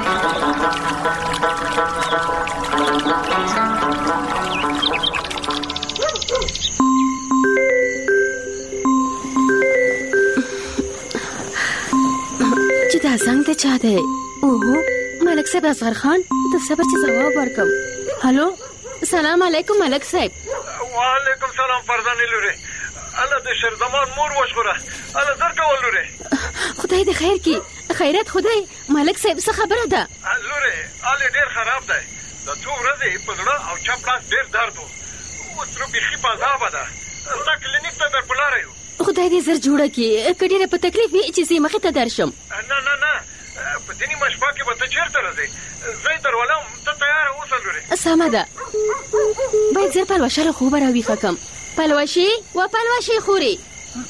چې دا څنګه ته چا دی؟ اوهو ملک صاحب اصغر خان، ته صبر چې ځواب ورکم. هلو سلام علیکم ملک صاحب. وعلیکم سلام فرزانه لوري. الله د شر زمان مور وشغره. الله درته ولوري. خدای دې خیر کی. خیرت خدای. ملک صاحب څه خبره ده؟ لوري اله ډیر خراب دی. د څو ورځې په زړه او چپ لاس ډیر درد و. اوس نو بيخي پازابه ده. زه کلینیک ته در پلاره یو. خدای دې زر جوړه کی. کډیره په تکلیف وي چې زه مخې ته درشم. نه نه نه په دې نیمه شپه کې به ته چیرته راځې؟ زه یې درولم، ته تیاره اوسه لورې. سمه ده. باید زر پلوشه له خوبه راویښه کړم. پلوشې و پلوشې خورې.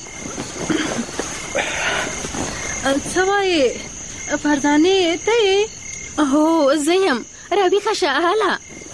څه وایې فرزانې ته یې؟ هو زه یم. راویښه شه هله.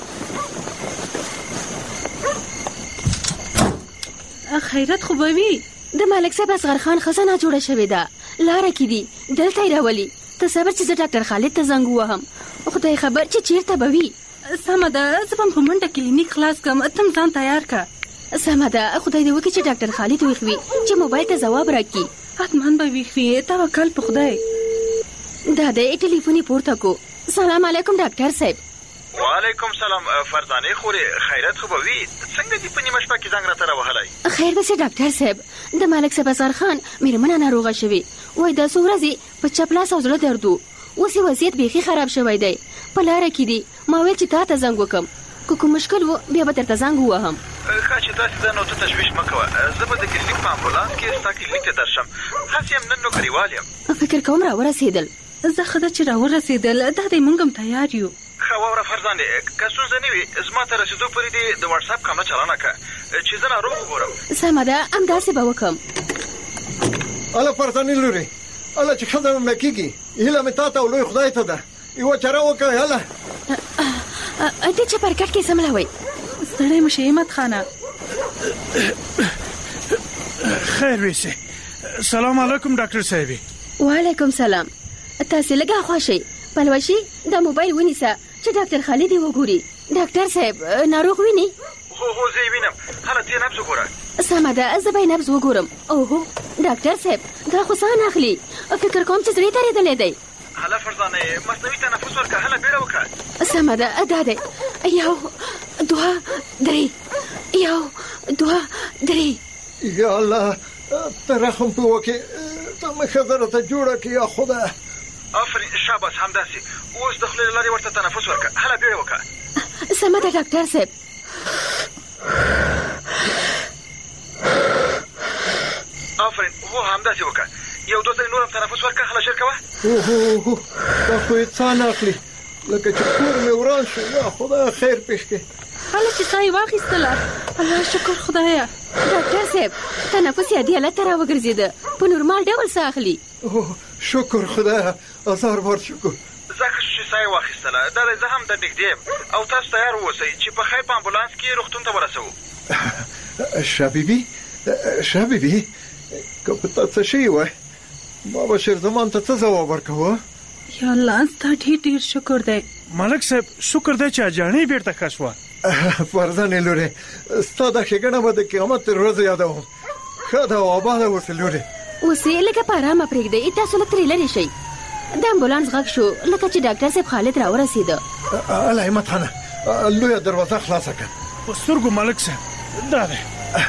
خیرت خو به وي. د ملک صاحب اصغر خان خزانه جوړه شوې ده، لاره کې دي، دلته یې راولي. ته صبر چې زه ډاکټر خالد ته زنګ ووهم، خدای خبر چې چیرته به وي. سمه ده، زه به په منډه کلینیک خلاص کړم، ته هم ځان تیار کړه. سمه ده، خدای دې وکړي چې ډاکټر خالد ویښ وي چې موبایل ته ځواب راکړي. حتمان به ویخوي توکل په خدای. دا د ټلیفوني پورته کو. سلام علیکم ډاکټر صاحب. وعلیکم سلام فرزانه خورې خیرت خو به وي. څنګه دې په نیمه شپه کې زنګ راته راوهلی؟ خیر ده چې ډاکټر صاحب د ملک صاحب اظهر خان مېرمنه ناروغه شوې وای دا څو ورځې په چپ لاس او زړه درد و. اوس یې وضعیت بیخي خراب شوی دی. په لاره کې دي. ما ویل چې تا ته زنګ وکړم که کوم مشکل و بیا به درته زنګ ووهم. ښه چې داسې ده نو ته تشویش مه کوه. زه به د کلینیک په امبولانس کې ستا کلینیک ته درشم. هسې یم نن نوکریوال یم. فکر کوم راورسېدل. زه ښه ده چې راورسېدل. دا دی موږ هم تیار یو. ښه واوره فرزانې که ستونزه نه وي زما ته رسېدو پورې دې د واټساپ کامله چالانه کړه چې زه ناروغ وګورم. سمه ده همداسې به وکړم. هله فرزانې لورې هله چې ښځه مې کېږي هیله مې تا ته او لوی خدای ته ده. یوه چاره وکړئ هله. دې چپرکټ کې سملوئ. ستړی مه شې همت خانه. خیر ویسې. سلام علیکم ډاکټر صاحبې. وعلیکم سلام. تاسې لږه خوا شئ. پلوشي دا موبایل ونیسه چې ډاکټر خالد یې وګوري. ډاکټر صاحب ناروغ ویني؟ هو هو زه یې وینم. هله ته یې نبض وګوره. سمه ده زه به یې نبض وګورم. اوهو ډاکټر صاحب دا خو ساه اخلي. فکر کوم چې زړه یې درېدلی دی. هله فرزانې مصنوعي تنفس ورکړه. هله بیړه وکړه. سمه ده دا دی. یو دوه درې یو دوه درې. یا الله ته رحم په وکړې. ته مې ښځه راته جوړه کړې یا خدای. آفرین شاباس همداسې. اوس د خولې له لارې ورته تنفس ورکړه. هله بیړه وکړه. سمه ده ډاکټر صاحب. آفرین هو همداسې وکړه. یو دوه ځلې نور هم تنفس ورکړه. هله ژر کوه. اوهو دا خو یې څه نه اخلي لکه چې کور مې وران شو. یا خدای خیر پېښ کړي. هله چې ساه یې واخیستله. الله شکر خدایه. ډاکټر صاحب تنفس یې عادي حالت ته راوګرځېده. په نورمال ډول ساه اخلي. شکر خدایه هزار بار شکر. ځکه چې ساه یې واخیستله دا دی زه هم در نږدې یم او تاسو تیار اوسئ چې په خیر په امبولانس کې روغتون ته ورسوو. شاه بیبي شاه بیبي که په تا څه شوي وای ما به شیرزمان ته څه ځواب ورکوه؟ یا الله ستا ډېر ډېر شکر دی. ملک صاحب شکر دی چې اجاڼۍ بیرته ښه شوه. فرزانې لورې ستا دا ښېګڼه به د قیامت تر ورځې یادوم. ښه ده او آباده اوسې لورې. اوس یې لږه په ارامه پرېږدئ. تاسو لږ ترې لرې شئ. د امبولانس غږ شو لکه چې ډاکټر صاحب خالد راورسېده. هله همت خانه لویه دروازه خلاصه کړه. په سترګو ملک صاحب دا دی.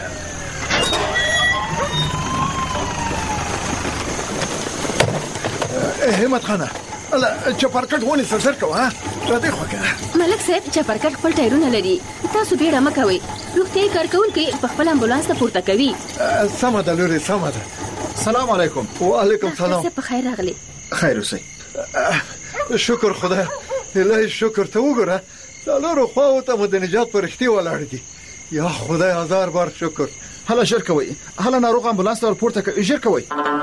همت خانه هله چپرکټ ونیسه ژر کوه. را دې خوا کړه. ملک صاحب چپرکټ خپل ټایرونه لري. تاسو بیړه مه کوئ. روغتیایي کارکوونکي په خپل امبولانس ته پورته کوي. سمه ده لورې سمه ده. سلام علیکم. وعلیکم سلام. ډاکټر صاحب په خیر راغلی. خیر اوسئ. شکر خدای. الهي شکر ته وګوره څلورو خواو ته مو د نجات فرښتې ولاړې دي. یا خدای هزار بار شکر. هله ژر کوئ. هله ناروغ امبولانس ته ورپورته کوئ. ژر کوئ.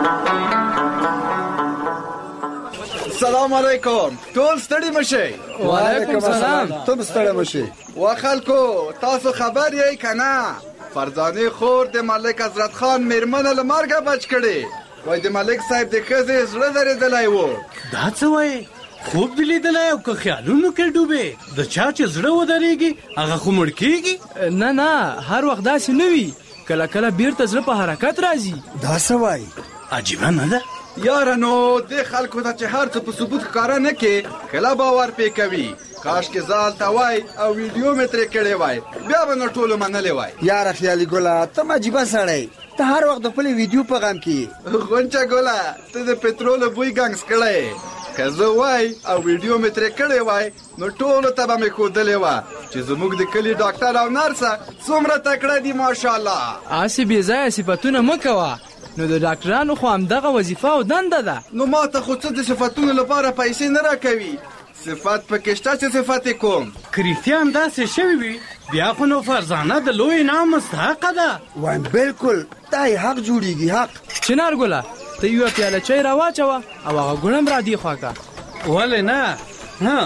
سلام علیکم. ټول ستړي مشئ. وعلیکم السلام. تم ستړي مشئ. وا خلکو تاسو خبر یې کنه فرزانه خور د ملک حضرت خان میرمنه له مرګه بچ کړي. وای د ملک صاحب د ښځې زړه درېدلی و. دا څه وایي؟ خوب دې لیدلی او که خیالونو کې ډوبې؟ د چا چې زړه ودرېږي هغه خو مړ کېږي. نه نه هر وخت داسې نه وي. کله کله بیرته زړه په حرکت راځي. دا څه وایي؟ عجیبه نه ده یاره. نو د خلکو ته چې هر څه په ثبوت ښکاره نه کې کله باور پې کوي. کاش کې ځال ته وای او ویډیو مې ترې کړی وای بیا به نو ټولو منلی وای. یاره خیالي ګله ته عجیبه سړی. ته هر وخت د خپلې ویډیو په غم کې. غونچه ګله ته د پټرولو بوی ګنګس کړی. که زه وای او ویډیو مې ترې کړی وای نو ټولو ته به مې ښودلې وه چې زموږ د کلي ډاکټر او نرسه څومره تکړه دي ماشاءالله. هسې بې ځایه صفتونه مه کوه. نو د ډاکټرانو خو همدغه وظیفه او دنده ده. نو ما ته خو څه د صفتونو لپاره پیسې نه راکوي. صفت پکې شته چې صفت یې کوم. که رښتیا همداسې شوي وي بیا خو نو فرزانه د لوی انعام مستحقه ده. وایم بالکل دا یې حق جوړېږي حق. چنار ګله ته یوه پیاله چای راواچوه او هغه ګوڼه م را دې خوا که. ولې نه ها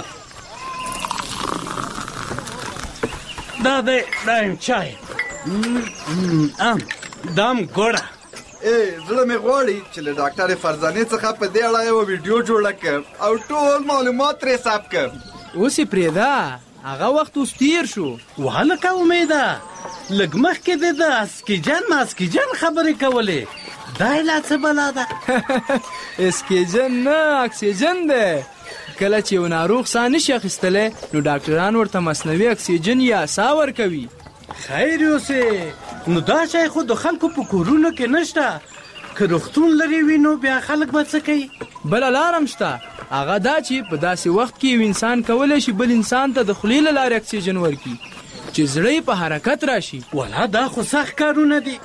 دا دی دا یم چای ام دام ګوړه. ای زړه مې غواړي چې له ډاکټر فرزانې څخه په دې اړه یوه ویډیو جوړه کړم او ټول معلومات ترې ثبت کړم. اوس یې پرېږده هغه وخت اوس تیر شو. وهلکه امیده لږ مخکې دې د اسکیجن ماسکیجن خبرې کولې. دا لا څه بلا ده؟ اسکیجن نه اکسیجن ده. کله چې یو ناروغ ساه نشي اخیستلی نو ډاکټران ورته مصنوعي اکسیجن یا ساه ورکوي. خیر یوسې، نو دا شی خو د خلکو په کورونو کې نشته. که روغتون لري وي نو بیا خلک به څه کوي؟ بله لار هم شته، هغه دا چې په داسې وخت کې یو انسان کولی شي بل انسان ته د خولې له لارې اکسیجن ورکړي چې زړه یې په حرکت راشي. والا دا خو سخت کارونه دي.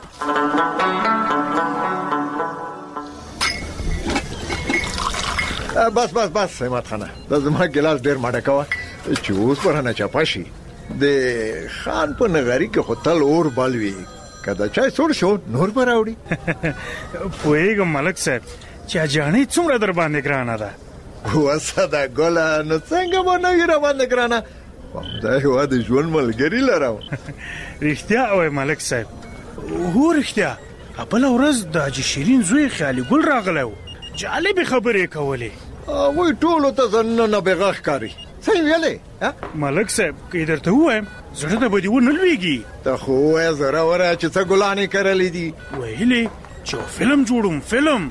بس بس بس همت خانه، دا زما ګلاس ډېر ماډه کوه چې اوس پر نه چپه شي. د خان په نغري کې خو تل اور بل وي، که د چای سوړ شو نور به راوړي. پوهېږم ملک صاحب چې اجاڼۍ څومره در باندې ګرانه ده. وسده ګله، نو څنګه به نه وي را باندې ګرانه؟ دا هېواد د ژوند ملګري لرم. رښتیا وایې ملک صاحب؟ هو رښتیا. بله ورځ د حاجي شیرین زوی خیالي ګل راغلی و، جالبې خبرې کولې. هغوی ټولو ته ځانونه نابغه ښکاري. څه یې ویلې؟ ملک صاحب که درته ووایم زړه ته به دې ونه لوېږي. ته خو ووایه زوروره چې څه ګلانې کرلې دي. ویلې چې یو فلم جوړوم. فلم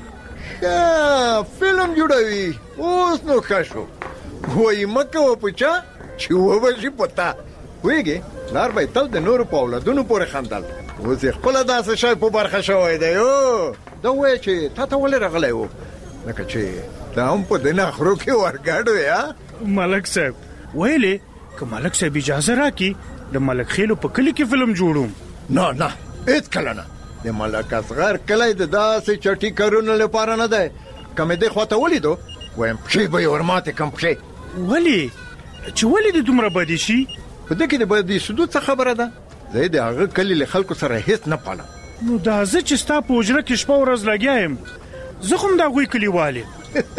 ښه فلم جوړوي. اوس نو ښه شو. وایي مه کوه په چا چې وبشي په تا. پوهېږې پلار به یې تل د نورو په اولادونو پورې خندل، اوس یې خپله داسې شی په برخه شوی دی. او دا ووایه چې تا ته ولې راغلی و؟ لکه چې ته هم په دې نخرو کې ورګډ وې. ملک صاحب ویلې که ملک صاحب اجازه راکړي د ملک خیلو په کلي کې فلم جوړوم. نه نه هېڅ کله نه. د ملک اصغر کلی د داسې چټي کارونو لپاره نه دی. که مې دې خواته ولیدو وایم پښې به یې ورماتې کړم. پښې ولې چې ولې دې دومره بدې شي؟ په دې کې د بدې شدو څه خبره ده؟ زه د هغه کلي له خلکو سره هېڅ نه پالم. نو دا زه چې ستا په حجره کې شپه ورځ لګیا یم، زه خو هم د هغوی کلیوال یم.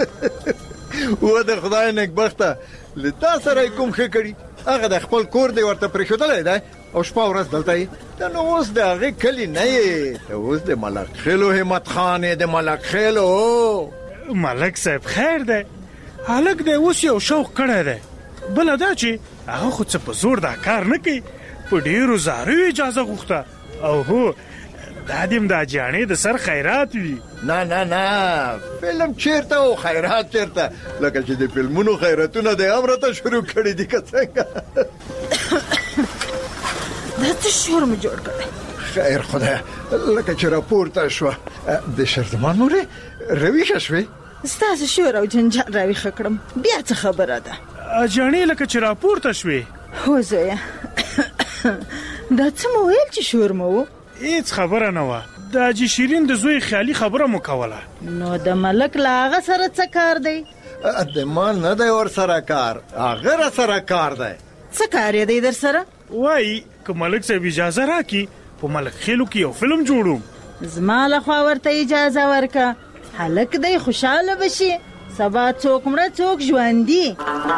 و د خدای نیکبخته، له تا سره یې کوم ښه کړي؟ هغه د خپل کور دی ورته پرېښودلی دی او شپه ورځ دلته یې. ته نو اوس د هغې کلي نه یې، ته اوس د ملک خیلو همت خان یې. د ملک خیلو ملک صاحب خیر دی، هلک دی اوس یو شوق کړی دی. بله دا چې هغه خو څه په زور دا کار نه کوي، په ډېرو زاریو اجازه غوښته. او هو دا دې هم د اجاڼۍ د سر خیرات وي. نه نه نه، فلم چیرته او خیرات چیرته؟ لکه چې د فلمونو خیراتونه دی هم راته شروع کړي دي که څنګه؟ دا څه شور مو جوړ کړی؟ خیر خدایه، لکه چې راپورته شوه. د شرزمان مورې راویښه شوې؟ ستاسو شور او جنجال راویښه کړم، بیا څه خبره ده؟ اجاڼۍ لکه چې راپورته شوې. هو زویه، دا څه مو ویل چې شور مو و؟ هیڅ خبره نه وه، د حاجي شیرین د زوی خیالي خبره مو کوله. نو د ملک له هغه سره څه کار دی؟ د ما نه دی ورسره کار، هغه را سره کار دی. څه کار یې دی در سره؟ وایي که ملک صاحب اجازه راکړي په ملک خیلو کې یو فلم جوړوم. زما لخوا ورته اجازه ورکه، هلک دی خوشحاله بشي. سبا څوک مړه څوک ژوندي.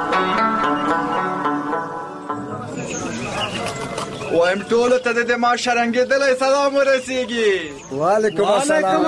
وایم ټولو ته د ما شرنګېدلی سلام ورسیږي. وعلیکم السلام.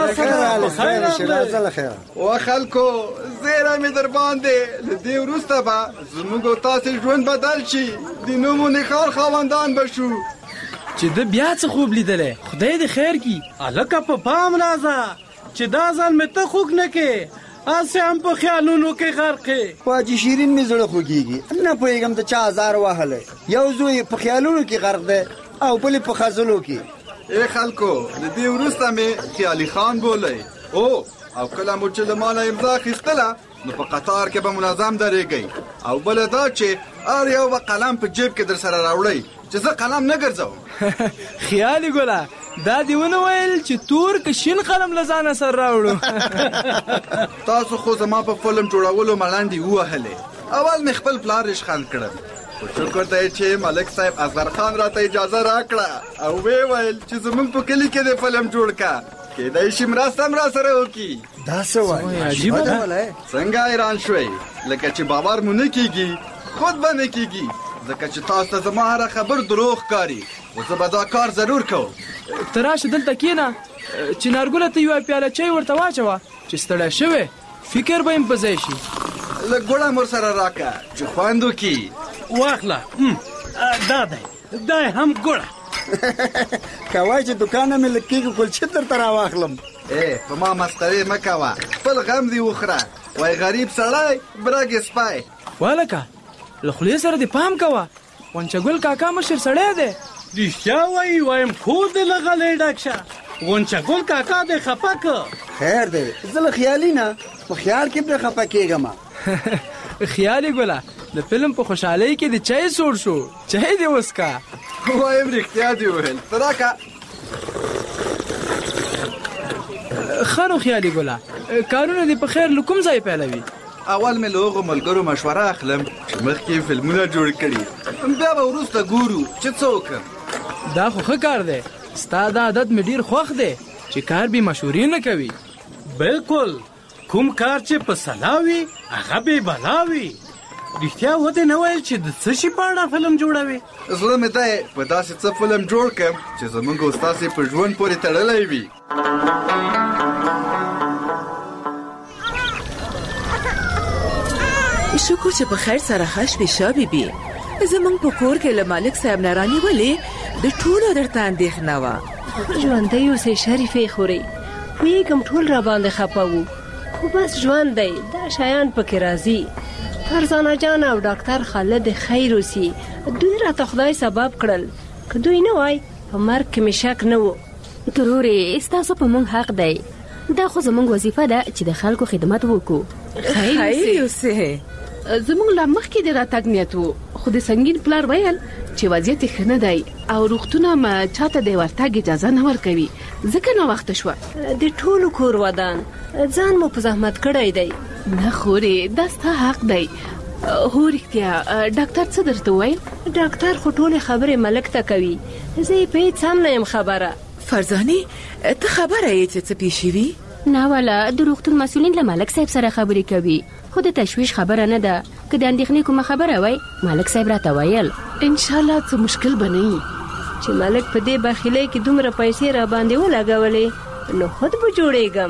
و خلکو زیره مې در باندې، له دې وروسته به زموږ او تاسې ژوند بدل شي، د نومو نښان خاوندان به شو. چې ده بیا څه خوب لیدلی، خدای دې خیر کړي. هلکه په پام راځه چې دا ځل مې ته خوږ نه کې، هسې هم په خیالونو کې غرقې. په حاجي شیرین مې زړه خوږېږي، نه پوهېږم د چا ازار وهلی. یو زوی په خیالونو کې غرق دی او بل په خزلو کې. ای خلکو، له دې وروسته مې خیالي خان بولی. او او کله مو چې له ما نه امضا اخیستله نو په قطار کې به منظم درېږئ. او بله دا چې هر یو به قلم په جیب کې در سره راوړئ چې زه قلم نه ګرځوم. خیالي ګله، دا دې ونه ویل چې تور که شین قلم له ځانه سره راوړو. تاسو خو زما په فلم جوړولو ملنډې ووهلې. اول مې خپل پلار اشغال کړم، خو شکر دی چې ملک صاحب اصغر خان راته اجازه راکړه او ویې ویل چې زموږ په کلي کې د فلم جوړ که، کېدای شي مرسته هم را سره وکړي. دا څه وایي؟ عجیبه ده. څنګه حیران شوئ؟ لکه چې باور مو نه کېږي، خود به نه کېږي، ځکه چې تاسو ته زما هره خبر دروغ ښکاري. خو زه به دا کار ضرور کوم. ته راشه دلته کښېنه، چنارګله ته یوه پیاله چای ورته واچوه چې ستړی شوی فکر به یې په ځای شي. لږ ګوړه مور سره راکړه چې خوند وکړي. واخله، دا دی، دا هم ګوړه. کوای چې دکانه مې لکېږي کلچې درته راواخلم. ای په ما مسخرې مه کوه، خپل غم دې وخوره. وای غریب سړی برګ سپی. والکه له خولې سره دې پام کوه، غونچګل کاکا مشر سړی دی. رښتیا وایي وایم کور دې له غلۍ ډک شه. غونچګل کاکا دې خفه که. خیر دی، زه له خیالي نه په خیال کې پرې خفه کېږم. خیالي ګله د فلم په خوشحالۍ کې د چای سوړ شو، چای دې وسکه. وایم رښتیا دې وویل. ته راکه ښه نو خیالي ګله، کارونه دې په خیر له کوم ځای پیلوي؟ اول مې له هغو ملګرو مشوره اخلم چې مخکې فلمونه جوړ کړي، بیا به وروسته ګورو چې څه وکړم. دا خو ښه کار دی. ستا دا عادت مې ډېر خوښ دی چې کار بې مشورې نه کوي. بالکل، کوم کار چې په سلا وي هغه بې بلا وي. رښتیا ودې نه ویل چې د څه شي په اړه فلم جوړوي؟ زړه مې دی په داسې څه فلم جوړ کړم چې زموږ او ستاسې په ژوند پورې تړلی وي. شکر چې په خیر سره ښه شوې شه بیبي. زموږ په کور کې له مالک صاحب نه رانیولې د ټولو درته اندېښنه وه. ژوندی اوسئ شریفې خورئ، پوهېږم ټول را باندې خفه وو، خو بس ژوند دی، دا شیان پکې راځي. فرزانه جان او ډاکټر خالد خیر اوسي، دوی راته خدای سبب کړل. که دوی نه وای په مرګ کې مې شک نه و. ترورې ستاسو په موږ حق دی، دا خو زموږ وظیفه ده چې د خلکو خدمت وکړو. خیر اوسئ. زموږ لا مخکې د راتګ نیت و، خو د سنګین پلار ویل چې وضعیت ښه نه دی او روغتونه ما چاته د ورتګ اجازه نه ورکوي، ځکه ناوخته شوه. د ټولو کور ودان ځان مو په زحمت کړی دی. نه خورې، دا ستا حق دی. هو رښتیا ډاکټر څه درته وویل؟ ډاکټر خو ټولې خبرې ملک ته کوي، زه یې په هېڅ هم نه یم خبره. فرزانې ته خبره یې چې څه پېښ شوي؟ نه والا، د روغتون مسؤلین له ملک صاحب سره خبرې کوي، خو د تشویش خبره نه ده. که د اندېښنې کومه خبره وای ملک صاحب راته ویل. انشاءالله څه مشکل به نه وي. چې ملک په دې بخیلۍ کې دومره پیسې را باندې ولګولې نو خود به جوړېږم.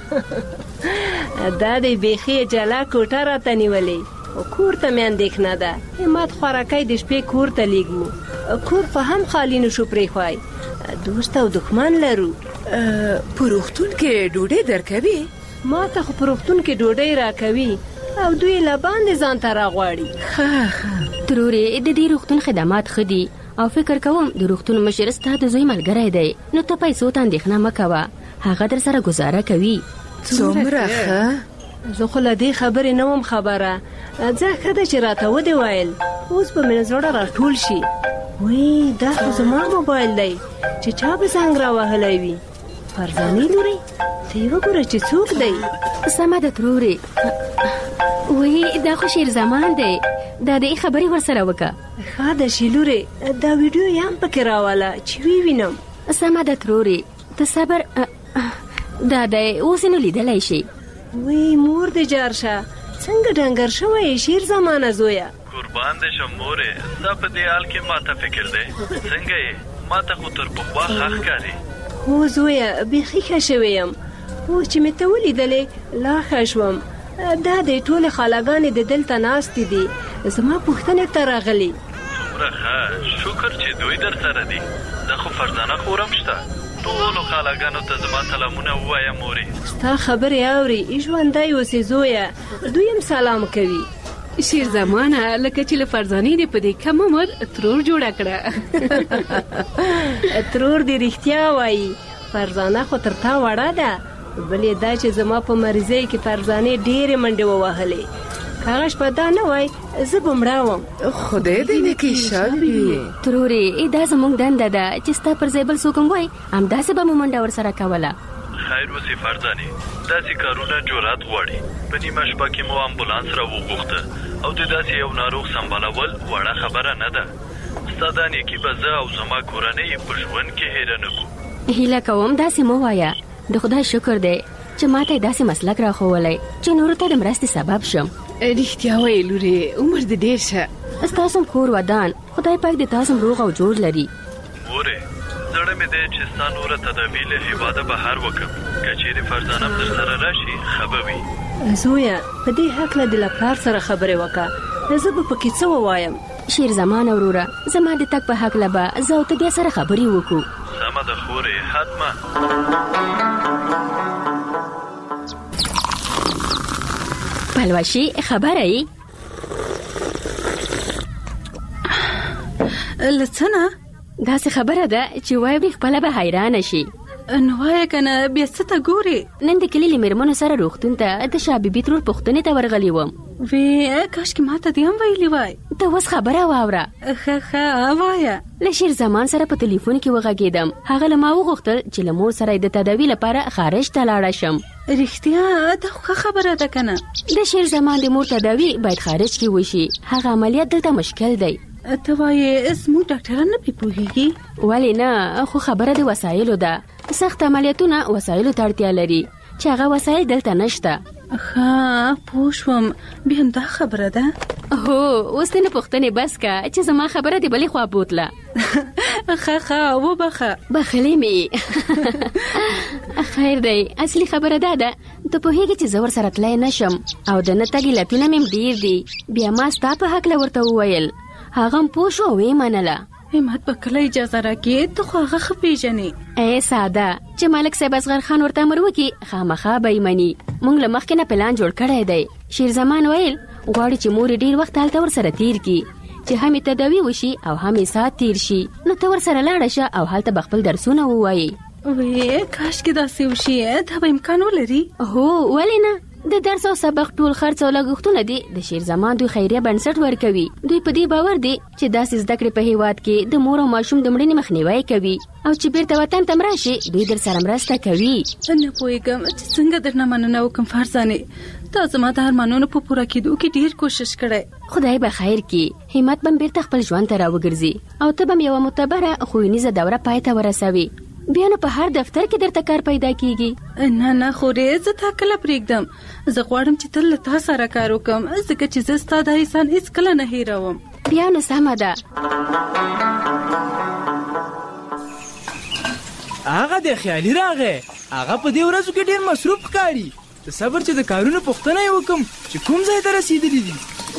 دا دی بیخي جلا کوټه راته نیولې، کور ته مې اندېښنه ده. مات خوراکی د شپې کور ته لیږو، کور په هم خالي نشو پرېښوی. دوست او دښمن لرو. په روغتون کې ډوډۍ درکوي؟ ما ته خو په روغتون کې ډوډۍ راکوي او دوی له باندې ځان ته راغواړي. ښه ښه ترورې، د دې روغتون خدمات ښه دي او فکر کوم د روغتون مشر ستا د زوی ملګری دی، نو ته پیسو ته اندېښنه مه کوه، هغه در سره ګزاره کوي. څومره ښه. زه خو له دې خبرې نه وم خبره. ځه ښه ده چې راته ودې ویل، اوس به مې زړه راټول شي. وی دا خو زما موبایل دی چې چا به زنګ راوهلی وي. فرزانې لورې ته یې وګوره چې څوک دی. سمه ده ترورې. وی دا خو شیر زمان دی، دا د خبرې ورسره وکړه. ښه ده شیلورې، دا ویډیو یې هم پکې راوله چې وی وینم. سمه ده ترورې، ته صبر. دا دی اوس یې نو لیدلی شي. وی مور دې جار شه، څنګه ډنګر شوی شیر زمانه زویه؟ قربان دې شم مورې، ستا په دې حال کې ما ته فکر دی. څنګه یې؟ ما ته خو تر پخوا ښه ښکاري. هو زویه، بیخي ښه شوی یم. اوس چې مې ته ولیدلې لا ښه شوم. دا د ټولې خالاګانې د دلته ناستې دي، زما پوښتنې ته راغلي. څومره ښه، شکر چې دوی در سره دي. دا خو فرزانه خورم شته. ټولو خالاګانو ته زما سلامونه ووایه مورې. ستا خبرې اوري، ژوندی اوسې زویه، دوی هم سلام کوي. شیر زمانه لکه چې له فرزانې دې په دې کم عمر ترور جوړه کړه. ترور دې رښتیا وایي، فرزانه خو تر تا وړه ده. بلې دا چې زما په مریضۍ کې فرزانې ډېرې منډې ووهلې. که هغه شپه دا نه وای زه به مړه وم. خدای دې نکي شابي. ترورې دا زموږ دنده ده چې ستا پر ځای بل څوک هم وای همداسې به مو منډه ورسره کوله. خیر وسې فرزانې، داسې کارونه جرأت غواړي. په نیمه شپه کې مو امبولانس را وغوښته او د داسې یو ناروغ سمبالول وړه خبره نه ده. ستا دا نیکي به زه او زما کورنۍ په ژوند کې هیره نه کړو. هیله کوم داسې مه وایه. د خدای شکر دی چې ما ته داسې مسلک راښولی چې نورو ته د مرستې سبب شم. رښتیا وایې لورې، عمر دې ډېر شه. ستاسو هم کور ودان، خدای پاک دې تاسو روغ او جوړ لري. مورې، زړه مې دی چې ستا نوره تدابیر له هېواده بهر وکړم. که چېرې فرزانه در سره راشي ښه به وي. زویه، په دې هکله د له پلار سره خبرې وکړه، زه به پکې څه ووایم. شیر زمان وروره زما د تک په حق لبا زه او ته بیا سره خبرې وکړو. سمه ده خورې حتما. پلوشي خبره یې لڅنه داسې خبره ده چې وایي خپله به حیرانه شي. نو وایه که نه بیا څه ته ګورې؟ نن د کلي له مېرمنو سره روغتون ته د شاه بیبي ترور پوښتنې ته ورغلی وم. وی کاشکې ما ته دې هم ویلي وای. ته اوس خبره واوره. ښه ښه وایه. له شیر زمان سره په تلیفون کې وغږېدم. هغه له ما وغوښتل چې له مور سره د تداوي لپاره خارج ته لاړه شم. رښتیا دا خو خبره ده که نه؟ د شیر زمان د مور تداوي باید خارج کې وشي. هغه عملیات دلته مشکل دی. ته وایې زموږ ډاکټران نه پرې پوهېږي؟ ولې نه، خو خبره د وسایلو ده. سخت عملیاتونه وسایلو ته اړتیا لري چې هغه وسایل دلته نشته. ښه پوه شوم. بیا هم دا خبره ده؟ هو اوس دې نه پوښتنې بس که چې زما خبره دې بلې خوا بوتله. ښه ښه وبخه. بخلې مې. خیر دی. اصلي خبره دا ده ته پوهېږې چې زه ورسره تلی نه شم او د نه تګ علتونه مې ډېر دي. بیا ما ستا په هکله ورته وویل. هغه هم پوه شو او یې منله. همت به کله اجازه راکړې؟ ته خو هغه ښه پېژنې. ای ساده چې ملک صاحب اصغر خان ورته امر وکړي خامخا به یې مني. موږ له مخکې نه پلان جوړ کړی دی. شیر زمان ویل غواړي چې مور ډېر وخت هلته ورسره تیر کړي چې هم یې تداوي وشي او هم یې ساعت تیر شي. نو ته ورسره لاړه شه او هلته به خپل درسونه ووایي. وی کاشکې داسې وشي. دا به امکان ولري؟ هو ولې نه. د درس او سبق ټول خرڅ او لګښتونه دي د شیر زمان دوی خیریه بنسټ ورکوي. دوی په دې باور دي چې داسې زده کړې په هیواد کې د مور او ماشوم د مړینې مخنیوی کوي او چې بیرته وطن ته راشي دوی در سره مرسته کوي. نه پوهېږم چې څنګه درنه مننه وکړم فرزانې. تا زما د ارمانونو په پوره کېدو کې ډېر کوشش کړی. خدای به خیر کړي. همت به بیرته خپل ژوند ته راوګرځي او ته به یوه معتبره ښوونیزه دوره پای ته ورسوي. بیا نو په هر دفتر کې درته کار پیدا کیږي. نه نه خورې زه تا کله پرېږدم. زه غواړم چې تل له تا سره کار وکړم ځکه چې زه ستا دا احسان هېڅکله نه هېروم. بیا نو سمه ده. هغه د خیالي راغی. هغه په دې ورځو کې ډېر مصروف ښکاري. د صبر چې د کارونو پوښتنه یې وکړم چې کوم ځای ته رسېدلي دي.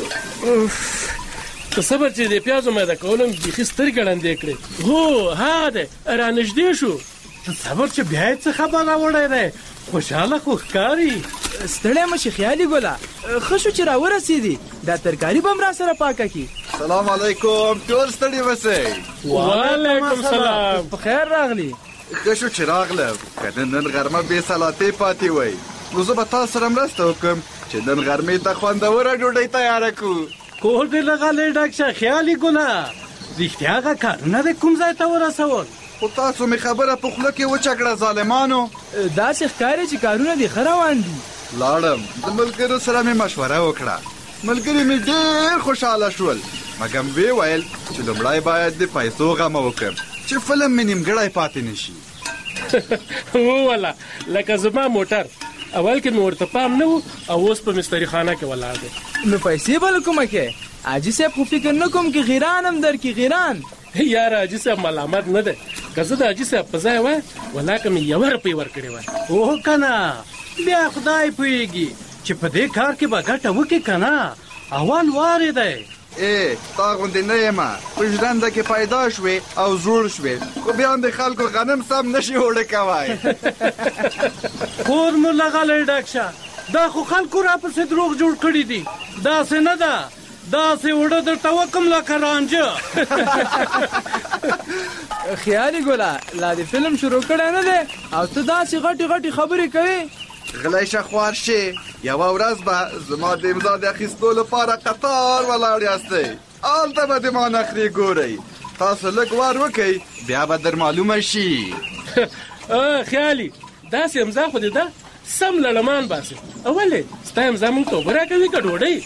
ته صبر چې د پیازو میده کولم بیخي سترګې ړندې کړې. هو ها دی رانږدې شو. ته صبر چې بیا یې څه خبر راوړی دی. خوشحاله خو ښکاري. ستړی مه شي خیالي ګله. ښه شو چې راورسېدې. دا ترکاري به هم را سره پاکه کړي. سلام علیکم. ټول ستړي مسئ. وعلیکم سلام. په خیر راغلی. ښه شو چې راغلم. که نن غرمه بې سلاتې پاتې وی نو زه به تا سره مرسته وکړم چې نن غرمې ته خوندوره ډوډۍ تیاره کړو. کور دې لغلی ډک شه خیالي ګله. رښتیا هغه کارونه دې کوم ځای ته ورسول؟ خو تاسو مې خبره په خوله کې وچکړه ظالمانو. داسې ښکاري چې کارونه دې ښه روان دي. لاړم د ملګرو سره مې مشوره وکړه. ملګري مې ډېر خوشحاله شول مګر ویې ویل چې لومړی باید د پیسو غمه وکړم چې فلم مې نیمګړی پاتې نه شي. وواله لکه زما موټر اول کې مې ورته پام نه و او اوس په مستري خانه کې ولاړ دی. نو پیسې به له کومه کې؟ حاجي صاحب خو فکر نه کوم کې غیران هم درکړي. غیران یار حاجي صاحب ملامت نه دی. که زه د حاجي صاحب په ځای وای ولاکه مې یوه روپۍ ورکړې وای. اوه که نه بیا خدای پوهېږي چې په دې کار کې به ګټه وکړي که نه. اول وارې دی. ای تا غوندې نه یم په ژرنده کې پیدا شوې او زوړ شوې خو بیا هم د خلکو غنم سم نشي اوړه کوی. کور مو لغلی ډک شه. دا خو خلکو راپسې دروغ جوړ کړي دي. داسې نه ده. داسې اوړه درته وکړم لکه رانجه. خیالي ګله لا دې فلم شروع کړی نه دی او ته داسې غټې غټې خبرې کوې. غلی شه خوار شې. یوه ورځ به زما د امضا د اخیستو لپاره قطار ولاړ یاستئ. هلته به د ما نخرې ګورئ. تاسو لږ وار وکئ بیا به در معلومه شي. خیالي داسې امضا خو دې ده سم لړمان باسي. ولې ستا امضا موږ ته اوبه راکوي که ډوډۍ؟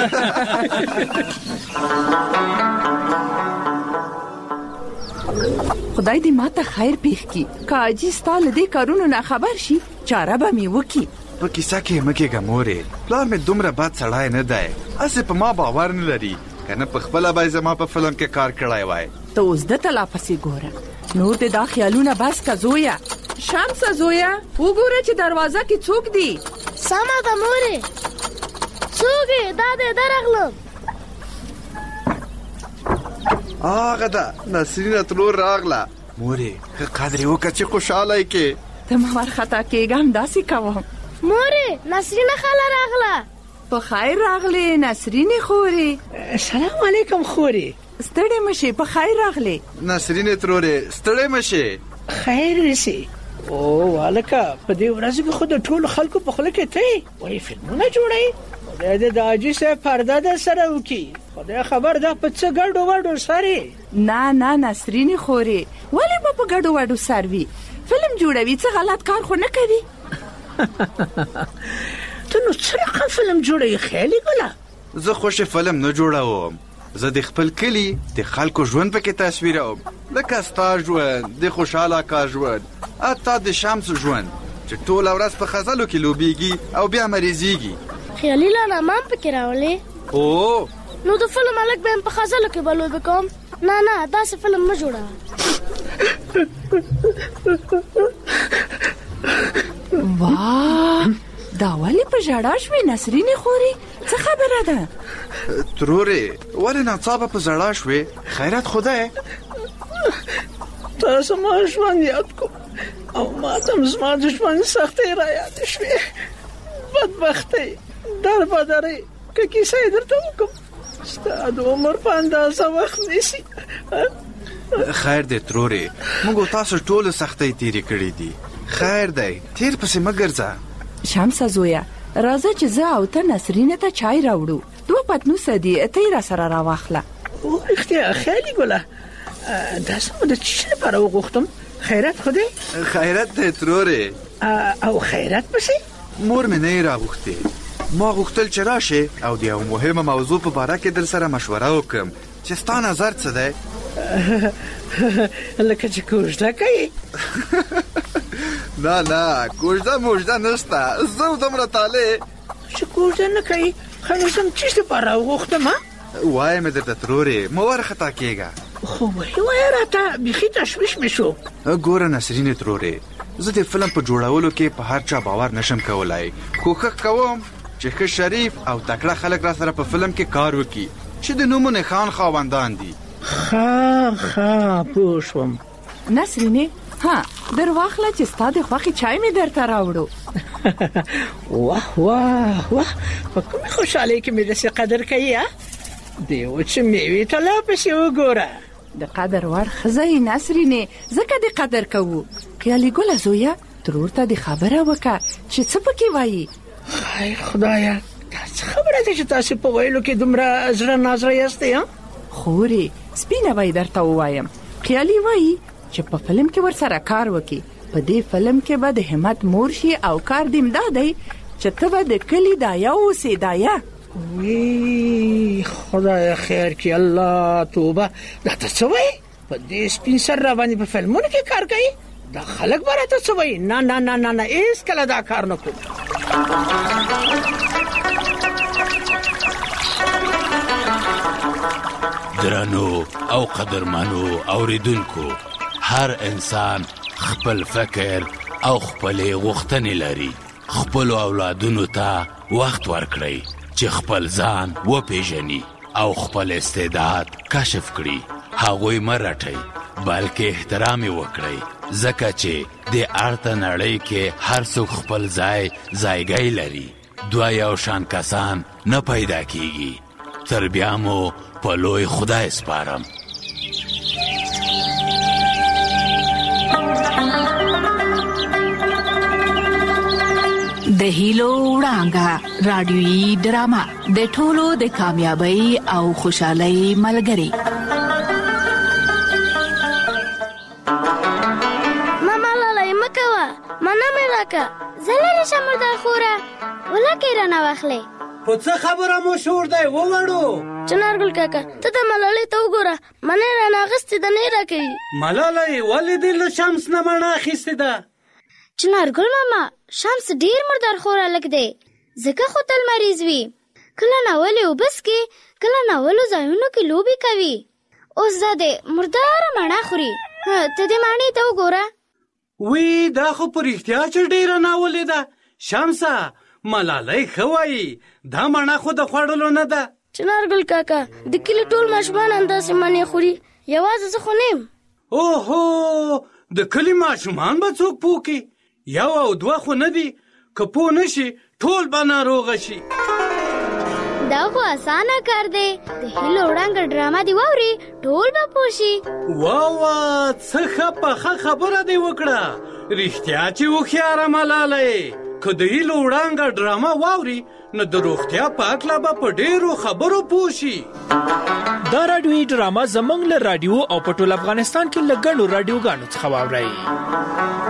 خدای دې ماته خیر پېښ کړي. که حاجي ستا له دې کارونو نه خبر شي چاره به مې وکړي. په کیسه کې مه کېږه مورې. پلار مې دومره بد سړی نه دی. هسې په ما باور نه لري. که نه پخپله به زما په فلم کې کار کړی وای. ته اوس ده ته لا پسې ګوره. نور دې دا خیالونه بس که زویه. شمسه زویه وګوره چې دروازه کې څوک دي. سمه ده مورې. څوک یې؟ دا دې درغلم. هغه ده نسرینه ترور راغله. مورې که قدرې وکړه چې خوشحاله کې. ته مه ورخطا کېږه همداسې کوم. مورې نسرینه خاله راغله. په خیر راغلې نسرینې خورې. سلام علیکم خورې. ستړې مشې په خیر راغلې. نسرینې ترورې ستړې مشې. خیر وسی. او والکه په دې ورځ کې خو د ټولو خلکو په خوله کې ته وایي فلمونه جوړوي. خدای دې د حاجي صاحب پرده در سره وکړي. خدای خبر ده په څه ګډو وډو ساري. نه نه نسرینې خورې ولې به په ګډو وډو سر وي؟ فلم جوړوي څه غلط کار خو نه کوي. ته نو څه رقم فلم جوړوي خیالي ګله؟ زه خوښ فلم نه جوړوم. زه د خپل کلی د خلکو ژوند پکې تصویروم، لکه ستا ژوند، د خوشحاله کار ژوند، حتی د شمس ژوند چې ټوله ورځ په خزلو کې لوبیږي او بیا مریضیږي. خیالي لانا ما هم پکې راولې. او نو د فلم هلک به هم په خزلو کې به لوبې کوم؟ نه نه داسې فلم مه جوړوه. واه دا ولې په ژړا شوې نسرینې خورې؟ څه خبره ده؟ ترورې ولې ناڅاپه په ژړا شوې؟ خیرات خدای تاسو ما ژوند یاد کو او ما ته زما د ژوند سختۍ را یاد شوې. بدبختۍ در بدرې که کیسه یې درته وکړم ستا د عمر په اندازه وخت نیسي. خیر دی ترورې موږ تاسو ټولو سختۍ تېرې کړې دي. خیر دی تیر پسې مه ګرځه. شمسه زویه راځه چې زه او ته نسرینې ته چای راوړو. دوه پتنوسه دي ته یې را سره راواخله. او رښتیا خیالي ګله دا څه د څه لپاره وغوښتم؟ خیرات خدای؟ خیرات دی ترورې. او خیرات پسې؟ مور مې نه یې راغوښتې. ما غوښتل چې راشې او د یو مهمه موضوع په باره کې در سره مشوره وکړم چې ستا نظر څه دی؟ لکه چې کوژده کوي. نه نه کوژده موژده نشته. زه دومره طالع چې کوژده نه کوي خو نو زم څه لپاره وغوښتم؟ وایم درته ترورې مه وارخطا کېږه. خو ولې وایه راته بیخي تشویش مې شو. ګوره نسرینې ترورې زه د فلم په جوړولو کې په هر چا باور نشم کولای. کوښښ کوم چې ښه شریف او تکړه خلک را سره په فلم کې کار وکړي چې د نومو نښان خاوندان دي. ښه ښه پوه شوم. نسرینې ها در واخله چې ستا د خوښې چای مې درته راوړو. واه واه واه په کومې خوشحالۍ کې مې داسې قدر کوي. دې وچې مېوې ته لا پسې وګوره. د قدر وړ ښځه یې نسرینې ځکه دې قدر کوو. خیالي ګله زویه ترور ته دې خبره وکړه چې څه پکې وایي. خیر خدایه دا څه خبره ده چې تاسې په ویلو کې دومره زړه نازړه یاستئ؟ خورې سپینه وایي درته ووایم. خیالي وایي چې په فلم کې ورسره کار وکړي. په دې فلم کې به د همت مور شي او کار دې امدا دی چې ته به د کلي دایه اوسې. دایه وی خدای خیر کړي. الله توبه دا ته څه وایي؟ په دې سپین سر را باندې په فلمونو کې کار کوي؟ دا خلک به راته څه وایي؟ نه نه نه نه نه هېڅکله دا کار نه کوم. درنو او قدرمنو اوریدونکو هر انسان خپل فکر او خپل غوښتنې لري. خپل اولادونو ته وخت ورکړئ چې خپل ځان وپیژني او خپل استعداد کشف کړي. هغوی مه رټئ بلکې احترام یې وکړئ ځکه چې د ارته نړۍ کې هر څوک خپل ځای ځایګی لري. دوه یو شان کسان نه پیدا کیږي. تر بیا مو په لوی خدای سپارم. د هیلو وړانګه رادیویي ډرامه د ټولو د کامیابی او خوشحالۍ ملګری. ماما لاله مکوه مانا مې راکه زلل شمر در خوره ولکه رانه واخلې. په څه خبره مو شور دی ووړو؟ چنارګل کاکا ته د ملالۍ ته وګوره منې رانه اغستې ده نه راکوي. ملالۍ ولې دې له شمس نه مڼه اخیستې ده؟ چنارګل ماما شمس ډیر مردار خور هلک دی ځکه خو تل مریض وي. کله ناولې اوبه څښي کله ناولو ځایونو کې لوبې کوي. اوس دا دی مرداره مڼه خوري. ته دې مڼې ته وګوره. وی دا خو په رښتیا چې ډیره ناولې ده. شمسه ملالۍ ښه وایي دا مڼه خو د خوړلو نه ده. چنارګل کاکا د کلي ټول ماشومان همداسې مڼې خوري یوازې زه خو نیم. اوهو د کلي ماشومان به څوک پوکي؟ یو او دوه خو نه دي، که پوه نشي ټول به ناروغه شي. دا خو اسانه کار دی، د هیلو وړانګه ډرامه دی واوري ټول به پوه شي. واوا څه ښه پخه خبره دی وکړه، رښتیا چې هوښیاره ملاله. که د هیلو وړانګه ډرامه واوري نو د روغتیا په هکله به په ډېرو خبرو پوه شي. دا راډیویي ډرامه زموږ له راډیو او په ټول افغانستان کې له ګڼو راډیوګانو څخه واورئ.